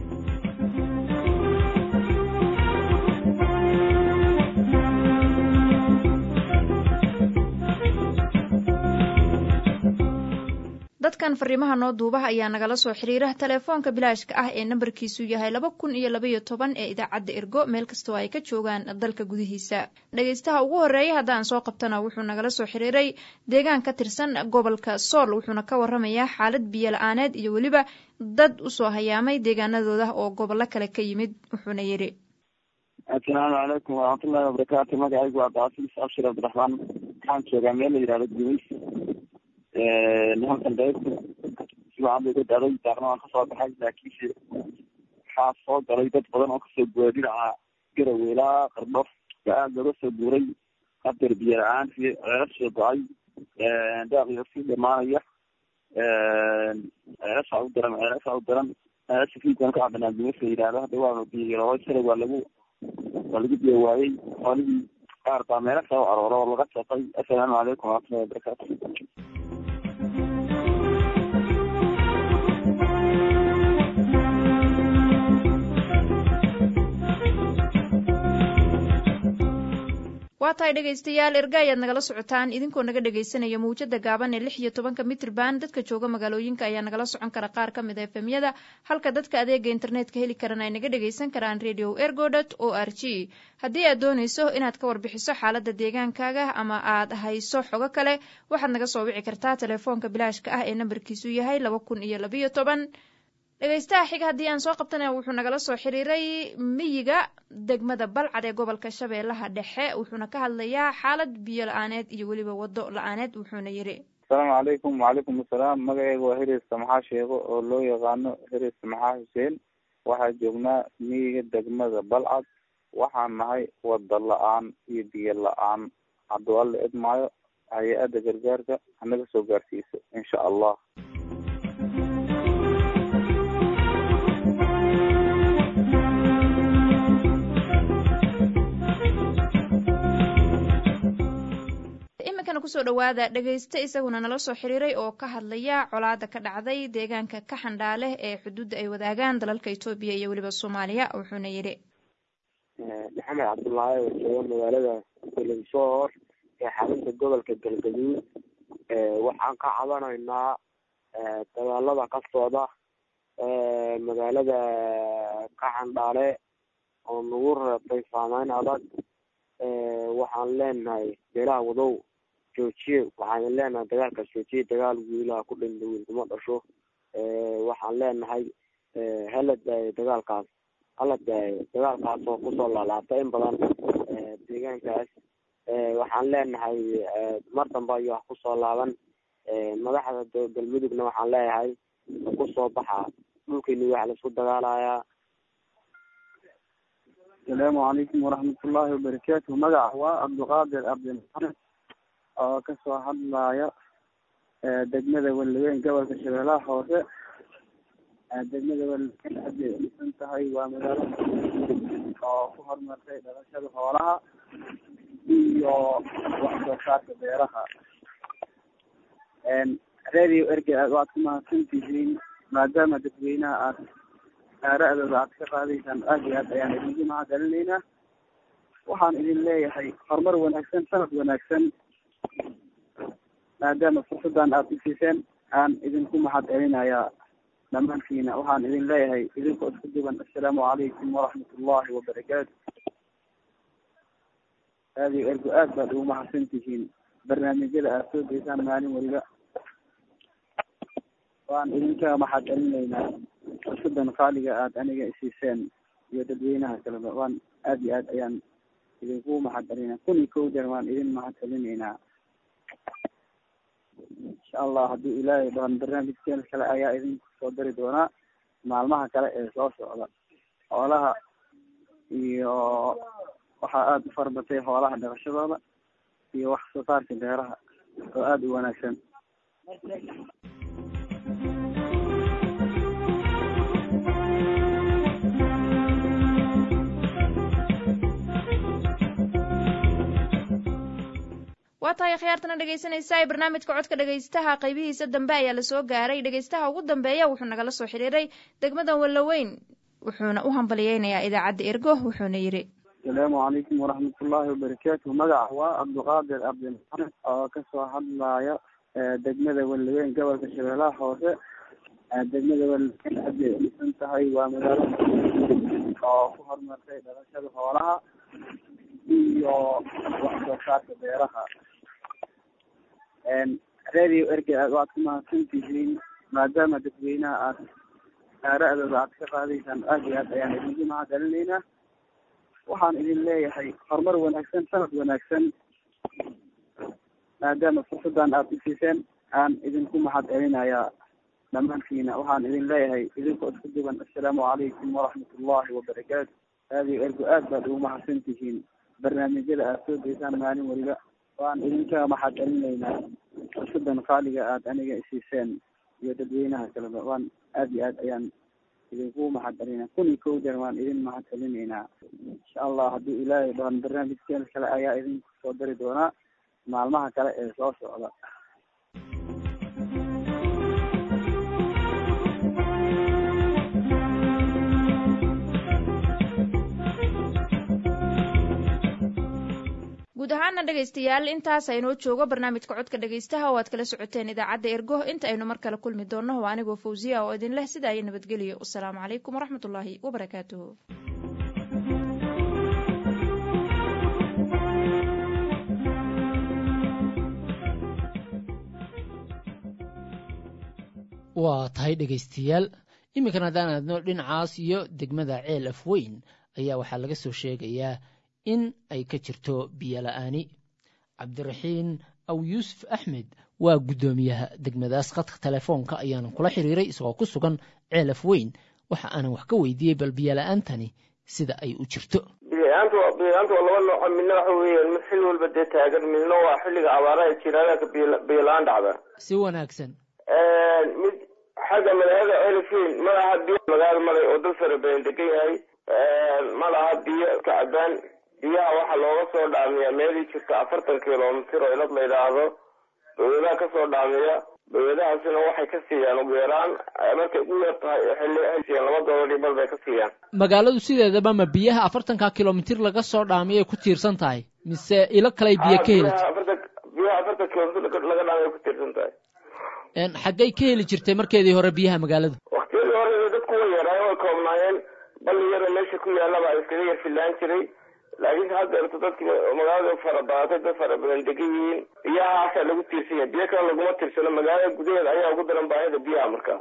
dadkan fariimaha noo duubaha ayaa nagala soo xiriira telefoonka bilaashka ah ee nambarkiisu yahay laba kun iyo labaiyo toban ee idaacadda ergo meel kastoo ay ka joogaan dalka gudihiisa dhegaystaha ugu horreeya haddaan soo qabtana wuxuu nagala soo xiriiray deegaan ka tirsan gobolka sool wuxuuna ka warramayaa xaalad biyo la-aaneed iyo weliba dad usoo hayaamay deegaanadooda oo gobollo kale ka yimid wuxuuna yidhi assalaamu calaykum waraxmatullaahi wabarakaatu magacaygu waa baasiis abshir cabdiraxmaan waxaan joogaa meel la yidhahdo gumays halkan dayrku siwacan bay ka dhaaday daaqna waan kasoo baxay laakiinse waxaa soo galay dad badan oo kasoo guuray dhinaca garaweelaa qardho aada looga soo guuray qader biyo la-aan si ceelasha go-ay daaqio sii dhamaanaya ceelasha u daran ceelasha u daran ceelasha fiidkan ka cabanaa gumas la yidhahdo hadda waa biyoy shalay waa lagu waa lagu biyo waayey xoolihii qaar baa meelo kale u arooro oo laga saqay assalaamu calaykum waraxmatullahi wabarakaatu waa waa tahay dhegaystayaal erga ayaad nagala socotaan idinkoo naga dhegaysanaya mawjada gaaban ee lix iyo tobanka mitrban dadka jooga magaalooyinka ayaa nagala socon kara qaar ka mid a efemyada halka dadka adeega internetka heli karan ay naga dhegaysan karaan radio ergo dot o r g haddii aad doonayso inaad ka warbixiso xaalada deegaankaaga ama aad hayso xogo kale waxaad naga soo wici kartaa telefoonka bilaashka ah ee nambarkiisu yahay laba kun iyo labayo toban dhegaystaha xiga haddii aan soo qabtana wuxuu nagala soo xiriiray miyiga degmada balcad ee gobolka shabeellaha dhexe wuxuuna ka hadlayaa xaalad biyo la-aaneed iyo weliba wado la-aaneed wuxuuna yidhi asalaamu calaykum wacalaykum asalaam magaceyga waa hiris samaxaa sheego oo loo yaqaano hiris samaxaa xuseen waxaa joognaa miyiga degmada balcad waxaan nahay wada la-aan iyo biyo la-aan hadduu alla idmaayo hay-adda gargaarka hanaga soo gaarsiiso insha allah. kusoo dhawaada dhegayste isaguna nala soo xiriiray oo ka hadlaya colaada ka dhacday deegaanka ka xandhaale ee xuduudda ay wadaagaan dalalka Itoobiya iyo weliba Soomaaliya wuxuuna yidhi maxamed cabdullaahi oo jooga magaalada Beledweyne ee xarunta gobolka Galgaduud waxaan ka cabanaynaa dagaalada ka socda magaalada ka xandhaale oo nagu reebtay saameyn adag waxaan leenahay beelaha wadow joojiye waxaan leenahay dagaalka joojiye dagaal wiilaha ku dhinta wiilkuma dhasho waxaan leenahay hala daayo dagaalkaas hala daayo dagaalkaas oo kusoo laalaabta in badan deegaankaas waxaan leenahay mar dambe ayo wax kusoo laaban madaxda galmudugna waxaan leeyahay kusoo baxa dhulkeeni waxa laisku dagaalayaa. asalaamu calaykum waraxmatullaahi wabarakaatuh magaca waa cabdiqaadir cabdimaxamed oo kasoo hadlaya degmada Walaweyn gobolka Shabeellaha Hoose. degmada Walaweyn hadday dhisan tahay waa magaalo oo ku horumartay dhalashada xoolaha iyo wax soo saarka beeraha. radio erge waad ku mahadsantihiin maadaama dadweynaha aad aaraadooda aad ka qaadaysaan aad iyo aad ayaan idinku mahadcelinaynaa. waxaan idin leeyahay horumar wanaagsan sanad wanaagsan maadaama fursadan aad isiiseen aan idinku mahadcelinayaa dhammaantiina. waxaan idin leeyahay idinkoo isku duban assalaamu calaykum waraxmatullaahi wabarakaatu. radio ergo aad baad ugu mahadsantihiin barnaamijyada aad soo geysaan maalin waliba waan idinka mahadcelinaynaa fursadan qaaliga aad aniga isiiseen iyo dadweynaha kaleba waan aad iyo aad ayaan idinku mahadcelinaa kun iyo kow jeer waan idin mahadcelinaynaa insha allah haddii ilaahay dhaan barnaamijkeen kale ayaa idinku soo dari doonaa maalmaha kale ee soo socda. xoolaha iyo waxaa aada u farbatay xoolaha dhaqashadooda iyo wax soo saarka beeraha oo aada u wanaagsan. waa tahay khiyaartana dhegaysanaysaa ee barnaamijka codka dhegaystaha qaybihiisa dambe ayaa lasoo gaaray. dhegaystaha ugu dambeeya wuxuu nagala soo xiriiray degmada Walaweyn wuxuuna u hambaliyeynayaa idaacadda ergo wuxuuna yidhi asalaamu calaykum waraxmatullaahi wabarakaatuh magaca waa cabdiqaadir cabdimaxamed oo kasoo hadlaya degmada Walaweyn gobolka Shabeellaha Hoose. degmada Walaweyn hadday dhisan tahay waa magaalo oo ku horumartay dhalashada xoolaha iyo wax soo saarka beeraha. radio erge waad ku mahadsantihiin maadaama dadweynaha aad aaraadooda aad ka qaadaysaan aad iyo aad ayaan idinku mahadcelinaynaa. waxaan idin leeyahay horumar wanaagsan sanad wanaagsan maadaama fursadan aad isiiseen aan idinku mahadcelinayaa dhammaantiina. waxaan idin leeyahay idinkoo isku duban assalaamu calaykum waraxmatullaahi wabarakaatu. radio ergo aad baad ugu mahadsantihiin barnaamijyada aad soo geysaan maalin waliba waan idinka mahadcelinaynaa fursadan qaaliga aad aniga isiiseen iyo dadweynaha kaleba waan aad iyo aad ayaan idinku mahadcelinaa kun iyo kow jeer waan idin mahadcelinaynaa insha allah haddii ilaahay dhaan barnaamijkeen kale ayaa idinku soo dari doonaa maalmaha kale ee soo socda. guud ahaan wacaana dhegaystayaal intaas aynoo joogo barnaamijka codka dhegaystaha oo aad kala socoteen idaacadda ergo inta aynu mar kale kulmi doonno waa anigoo fawsiya oo idin leh sidaa iyo nabadgeliyo wasalaamu calaykum waraxmatullaahi wabarakaatuhu waa tahay dhegaystayaal iminkan haddaan aadno dhinacaas iyo degmada ceel afweyn ayaa waxaa laga soo sheegayaa in ay ka jirto biyola'aani cabdiraxiin aw yuusuf axmed waa guddoomiyaha degmadaas khadka telefoonka ayaanan kula xiriiray isagoo ku sugan ceel afweyn waxa aanan wax ka weydiiyey bal biyola'aantani sida ay u jirto biyola'aanta biyola'aanta waa laba nooco midna waxa weeyaan mid xilli walba dee taagan midna waa xilliga abaaraha jiraadaanka biyola'aan dhacda si wanaagsan mid xagga magaalada ceel afweyn ma laha biyo magaalo maray oo dad fara badan degan yahay ma laha biyo ka cabaan biyaha waxaa looga soo dhaamiyaa meelii jirta afartan kilomitir oo ilad la yidhaahdo dawladaha kasoo dhaamiya dawladahaasina waxay ka siiyaan ugu yaraan markay ugu yar tahay xilli laba dolar bal bay ka siiyaan magaaladu sideedaba ma biyaha afartanka kilomitir laga soo dhaamiyay ku tiirsan tahay mise ilo kaley biyo ka heli biyaha afartan kilomitir laga dhaamiyay ku tiirsan tahay xaggay ka heli jirtay markeedii hore biyaha magaalada waktiyadii hore dadku way yaraayen way koobnaayeen balli yara meesha ku yaallaba iskaga yar fillaan jiray laakiin hadda erto dadki magaalada fara badatay dad fara badan degan yihiin biyahaasaa lagu tiirsan yahay biyo kale laguma tiirsano magaalada gudaheeda ayaa ugu daran baahida biyaha marka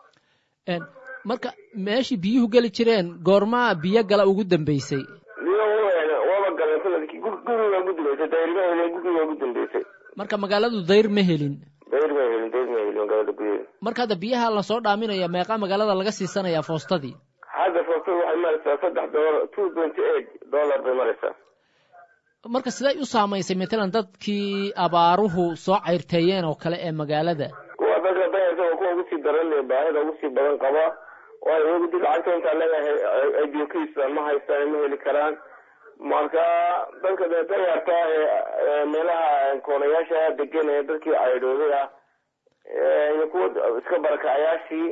marka meeshii biyuhu geli jireen goormaa biyo gala ugu dambeysay waba galeen sanadkii guriga ugu dambeysay dayrma helin guriga ugu dambeysay marka magaaladu dayr ma helin dayr ma helin dayr ma helin magaalada gudaheeda marka hadda biyaha lasoo dhaaminaya meeqa magaalada laga siisanayaa foostadii hadda foostada waxay maraysaa saddex dolar two twenty eight dollar bay maraysaa marka siday u saamaysay matalan dadkii abaaruhu soo cayrteeyeen oo kale ee magaalada kuwa dadka danyarta waa kuwa ugu sii daran ee baahida ugu sii badan qaba waayo iyagu dib lacagta intaa leedahay ay biyo ka iibsadaan ma haystaan ma heli karaan marka dadka dee danyarta ee meelaha koonayaasha degan ee dadkii caydhooday ah iyo kuwa iska barakacayaashii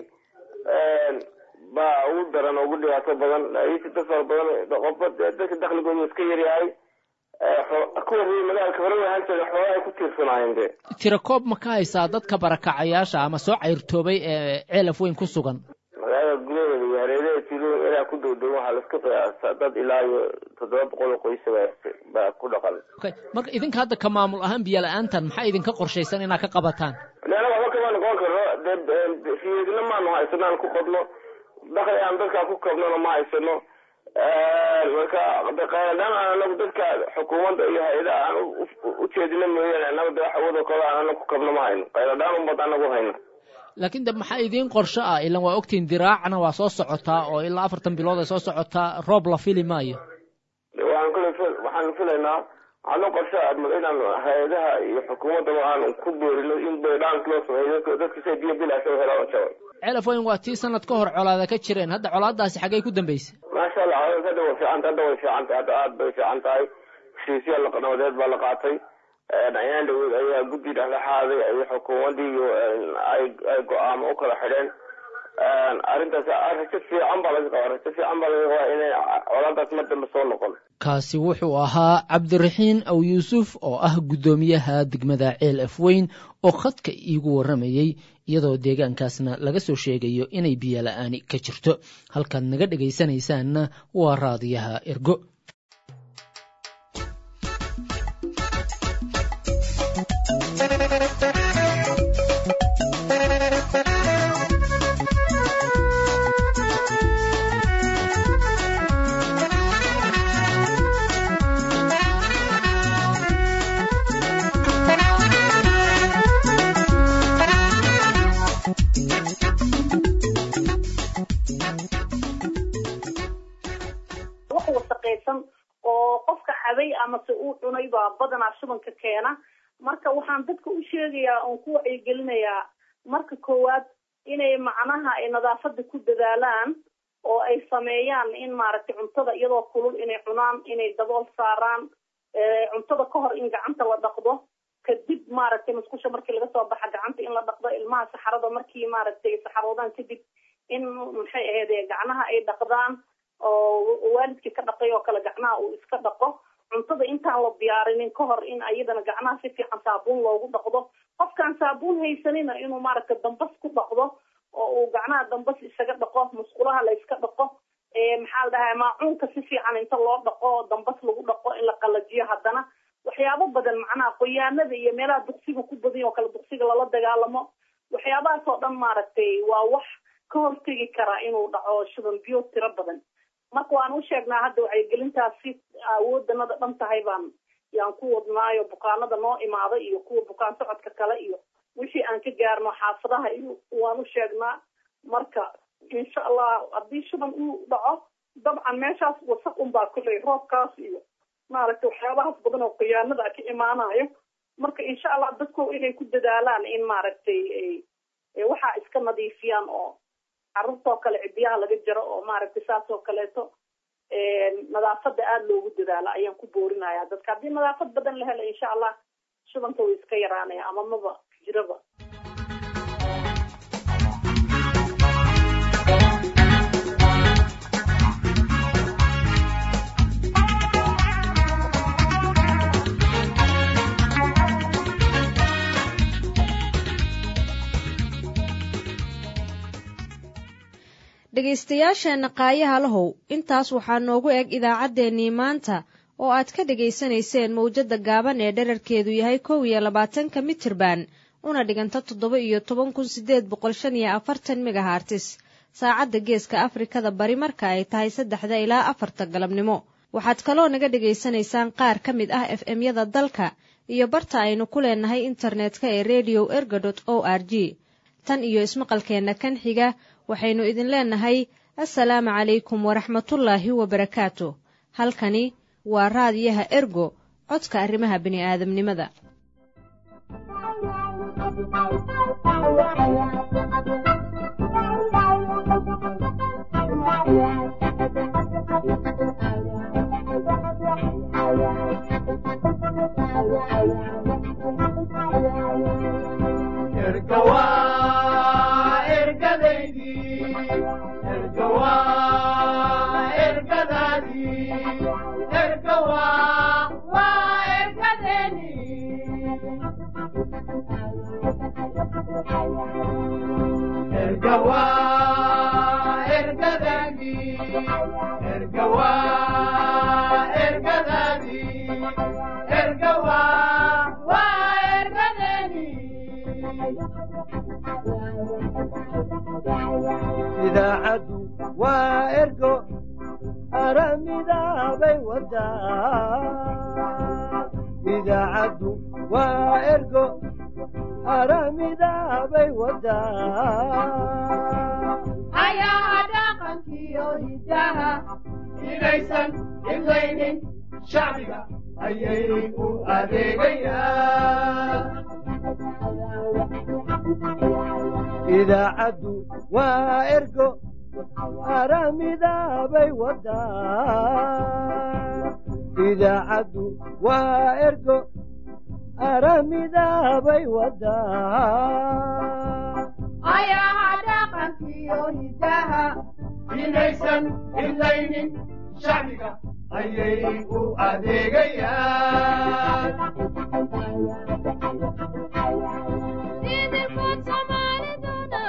baa ugu daran ugu dhibaato badan si dad fara badan qofba dadka dakligooda iska yaryahay kuwa magaalka hore ahaan jira xoolaha ay ku tiirsanaayeen de tirakoob ma ka haysaa dadka barakacayaasha ama soo cayrtoobay ee ceel afweyn ku sugan magaalada gudaheeda iyo hareeraha tuulooyin ilaa ku dhow dhow waxaa laiska qiyaasaa dad ilaa iyo toddoba boqol oo qoys baa ku dhaqan marka idinka hadda ka maamul ahaan biyo la-aantan maxaa idinka qorshaysan inaad ka qabataan leena waxba kama noqon karno dee fiidna maanu haysano aan ku qodno dakli aan dadkaa ku kabnona ma haysano marka qayladhaan aan anagu dadka xukuumadda iyo hay-ada aan ujeedino mooyaane anaga de waxawado kale aan anagu ku kabno ma hayno qayladhaan unbad anagu hayno laakiin de maxaa idiin qorsho ah ilan waa ogtiin diraacna waa soo socotaa oo ilaa afartan bilood ay soo socotaa roob la fili maayo waxaan kule waxaan filaynaa waxaanu qorsho admad inaan hay-adaha iyo xukuumaddaba aan ku boorino in baydhaank loo sameeyo dadka say biyo bilaasha u helaan jaban ceel afweyn waa tii sanad ka hor colaada ka jireen hadda colaadaasi xaggay ku dambeysay maasha allah hadda way fiicanta hadda way fiicantay hadda aada bay fiican tahay heshiisyaal nabadeed baa la qaatay ayaan dhaweyd ayaa guddi dhexdhexaaday iyo xukuumaddii iyo ay ay go-aamo u kala xidheen arrintaas rajo fiican baa laga qabaa rajo fiican baa laga qabaa inay colaadaas mar dambe soo noqon kaasi wuxuu ahaa cabdiraxiin aw yuusuf oo ah guddoomiyaha degmada ceel afweyn oo khadka iigu warramayey iyadoo deegaankaasna laga soo sheegayo inay biyo la-aani ka jirto halkaad naga dhegaysanaysaanna waa raadiyaha ergo amase uu cunay baa badanaa shubanka keena marka waxaan dadka u sheegayaa oon ku wacyigelinayaa marka koowaad inay macnaha ay nadaafada ku dadaalaan oo ay sameeyaan in maaragtay cuntada iyadoo kulul inay cunaan inay dabool saaraan cuntada ka hor in gacanta la dhaqdo kadib maaragtay musqusha markii laga soo baxa gacanta in la dhaqdo ilmaha saxarada markii maaragtay saxaroodaan kadib in maxay ahayd gacnaha ay dhaqdaan oo waalidkii ka dhaqay oo kale gacnaha uu iska dhaqo cuntada intaan la diyaarinin ka hor in ayadana gacmaha si fiican saabuun loogu dhaqdo qofkaan saabuun haysanina inuu maaragta dambas ku dhaqdo oo uu gacmaha dambas isaga dhaqo musqulaha la iska dhaqo maxaa la dhahaa maacuunka si fiican inta loo dhaqo dambas lagu dhaqo in la qalajiyo haddana waxyaabo badan macnaha qoyaanada iyo meelaha duqsiga ku badan oo kale duqsiga lala dagaalamo waxyaabahaas oo dhan maaragtay waa wax ka hortegi karaa inuu dhaco shuban biyo tiro badan marka waan u sheegnaa hadda wacyigelintaas si awooddanada dhan tahay baan yaan ku wadnaayo bukaanada noo imaada iyo kuwa bukaan socodka kale iyo wixii aan ka gaarno xaafadaha iyo waan u sheegnaa marka insha allah haddii shuban uu dhaco dabcan meeshaas wasaq unbaa kulley roobkaas iyo maaragtay waxyaabahaas badan oo khiyaanada ka imaanayo marka insha allah dadku inay ku dadaalaan in maaragtay waxaa iska nadiifiyaan oo carruurtoo kale cidiyaha laga jaro oo maaragtay saas oo kaleeto nadaafada aada loogu dadaalo ayaan ku boorinayaa dadka haddii nadaafad badan la helo insha allah shubanka way iska yaraanaya ama maba jiraba dhegaystayaasheenna qaayaha lahow intaas waxaa noogu eg idaacaddeenii maanta oo aad ka dhegaysanayseen mawjadda gaaban ee dherarkeedu yahay kow iyo labaatanka mitirban una dhiganta toddoba iyo toban kun siddeed boqol shan iyo afartan megahartis saacadda geeska afrikada bari marka ay tahay saddexda ilaa afarta galabnimo waxaad kaloo naga dhegaysanaysaan qaar ka mid ah f m-yada dalka iyo barta aynu ku leenahay internetka ee radio erga dot o r g tan iyo ismaqalkeenna kan xiga waxaynu idin leenahay assalaamu calaykum waraxmatullaahi wabarakaatu halkani waa raadiyaha ergo codka arrimaha bini'aadamnimada idaacaddu waa ergo aramidaabay wadaa idaacaddu waa ergo aramidaabay wadaa ayaa dhaqankiyo hidaha inaysan imlaynin shacbiga ayay u adeegayaan idaacaddu waa ergo aramidaabay wadaa idaacaddu waa ergo aramidaabay wadaa ayaha dhaqankiyo hidaha inaysan imlaynin shacbiga ayay u adeegayaan idinkood soomaaliduna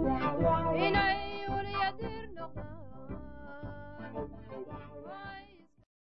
inay ulyadir noqdaan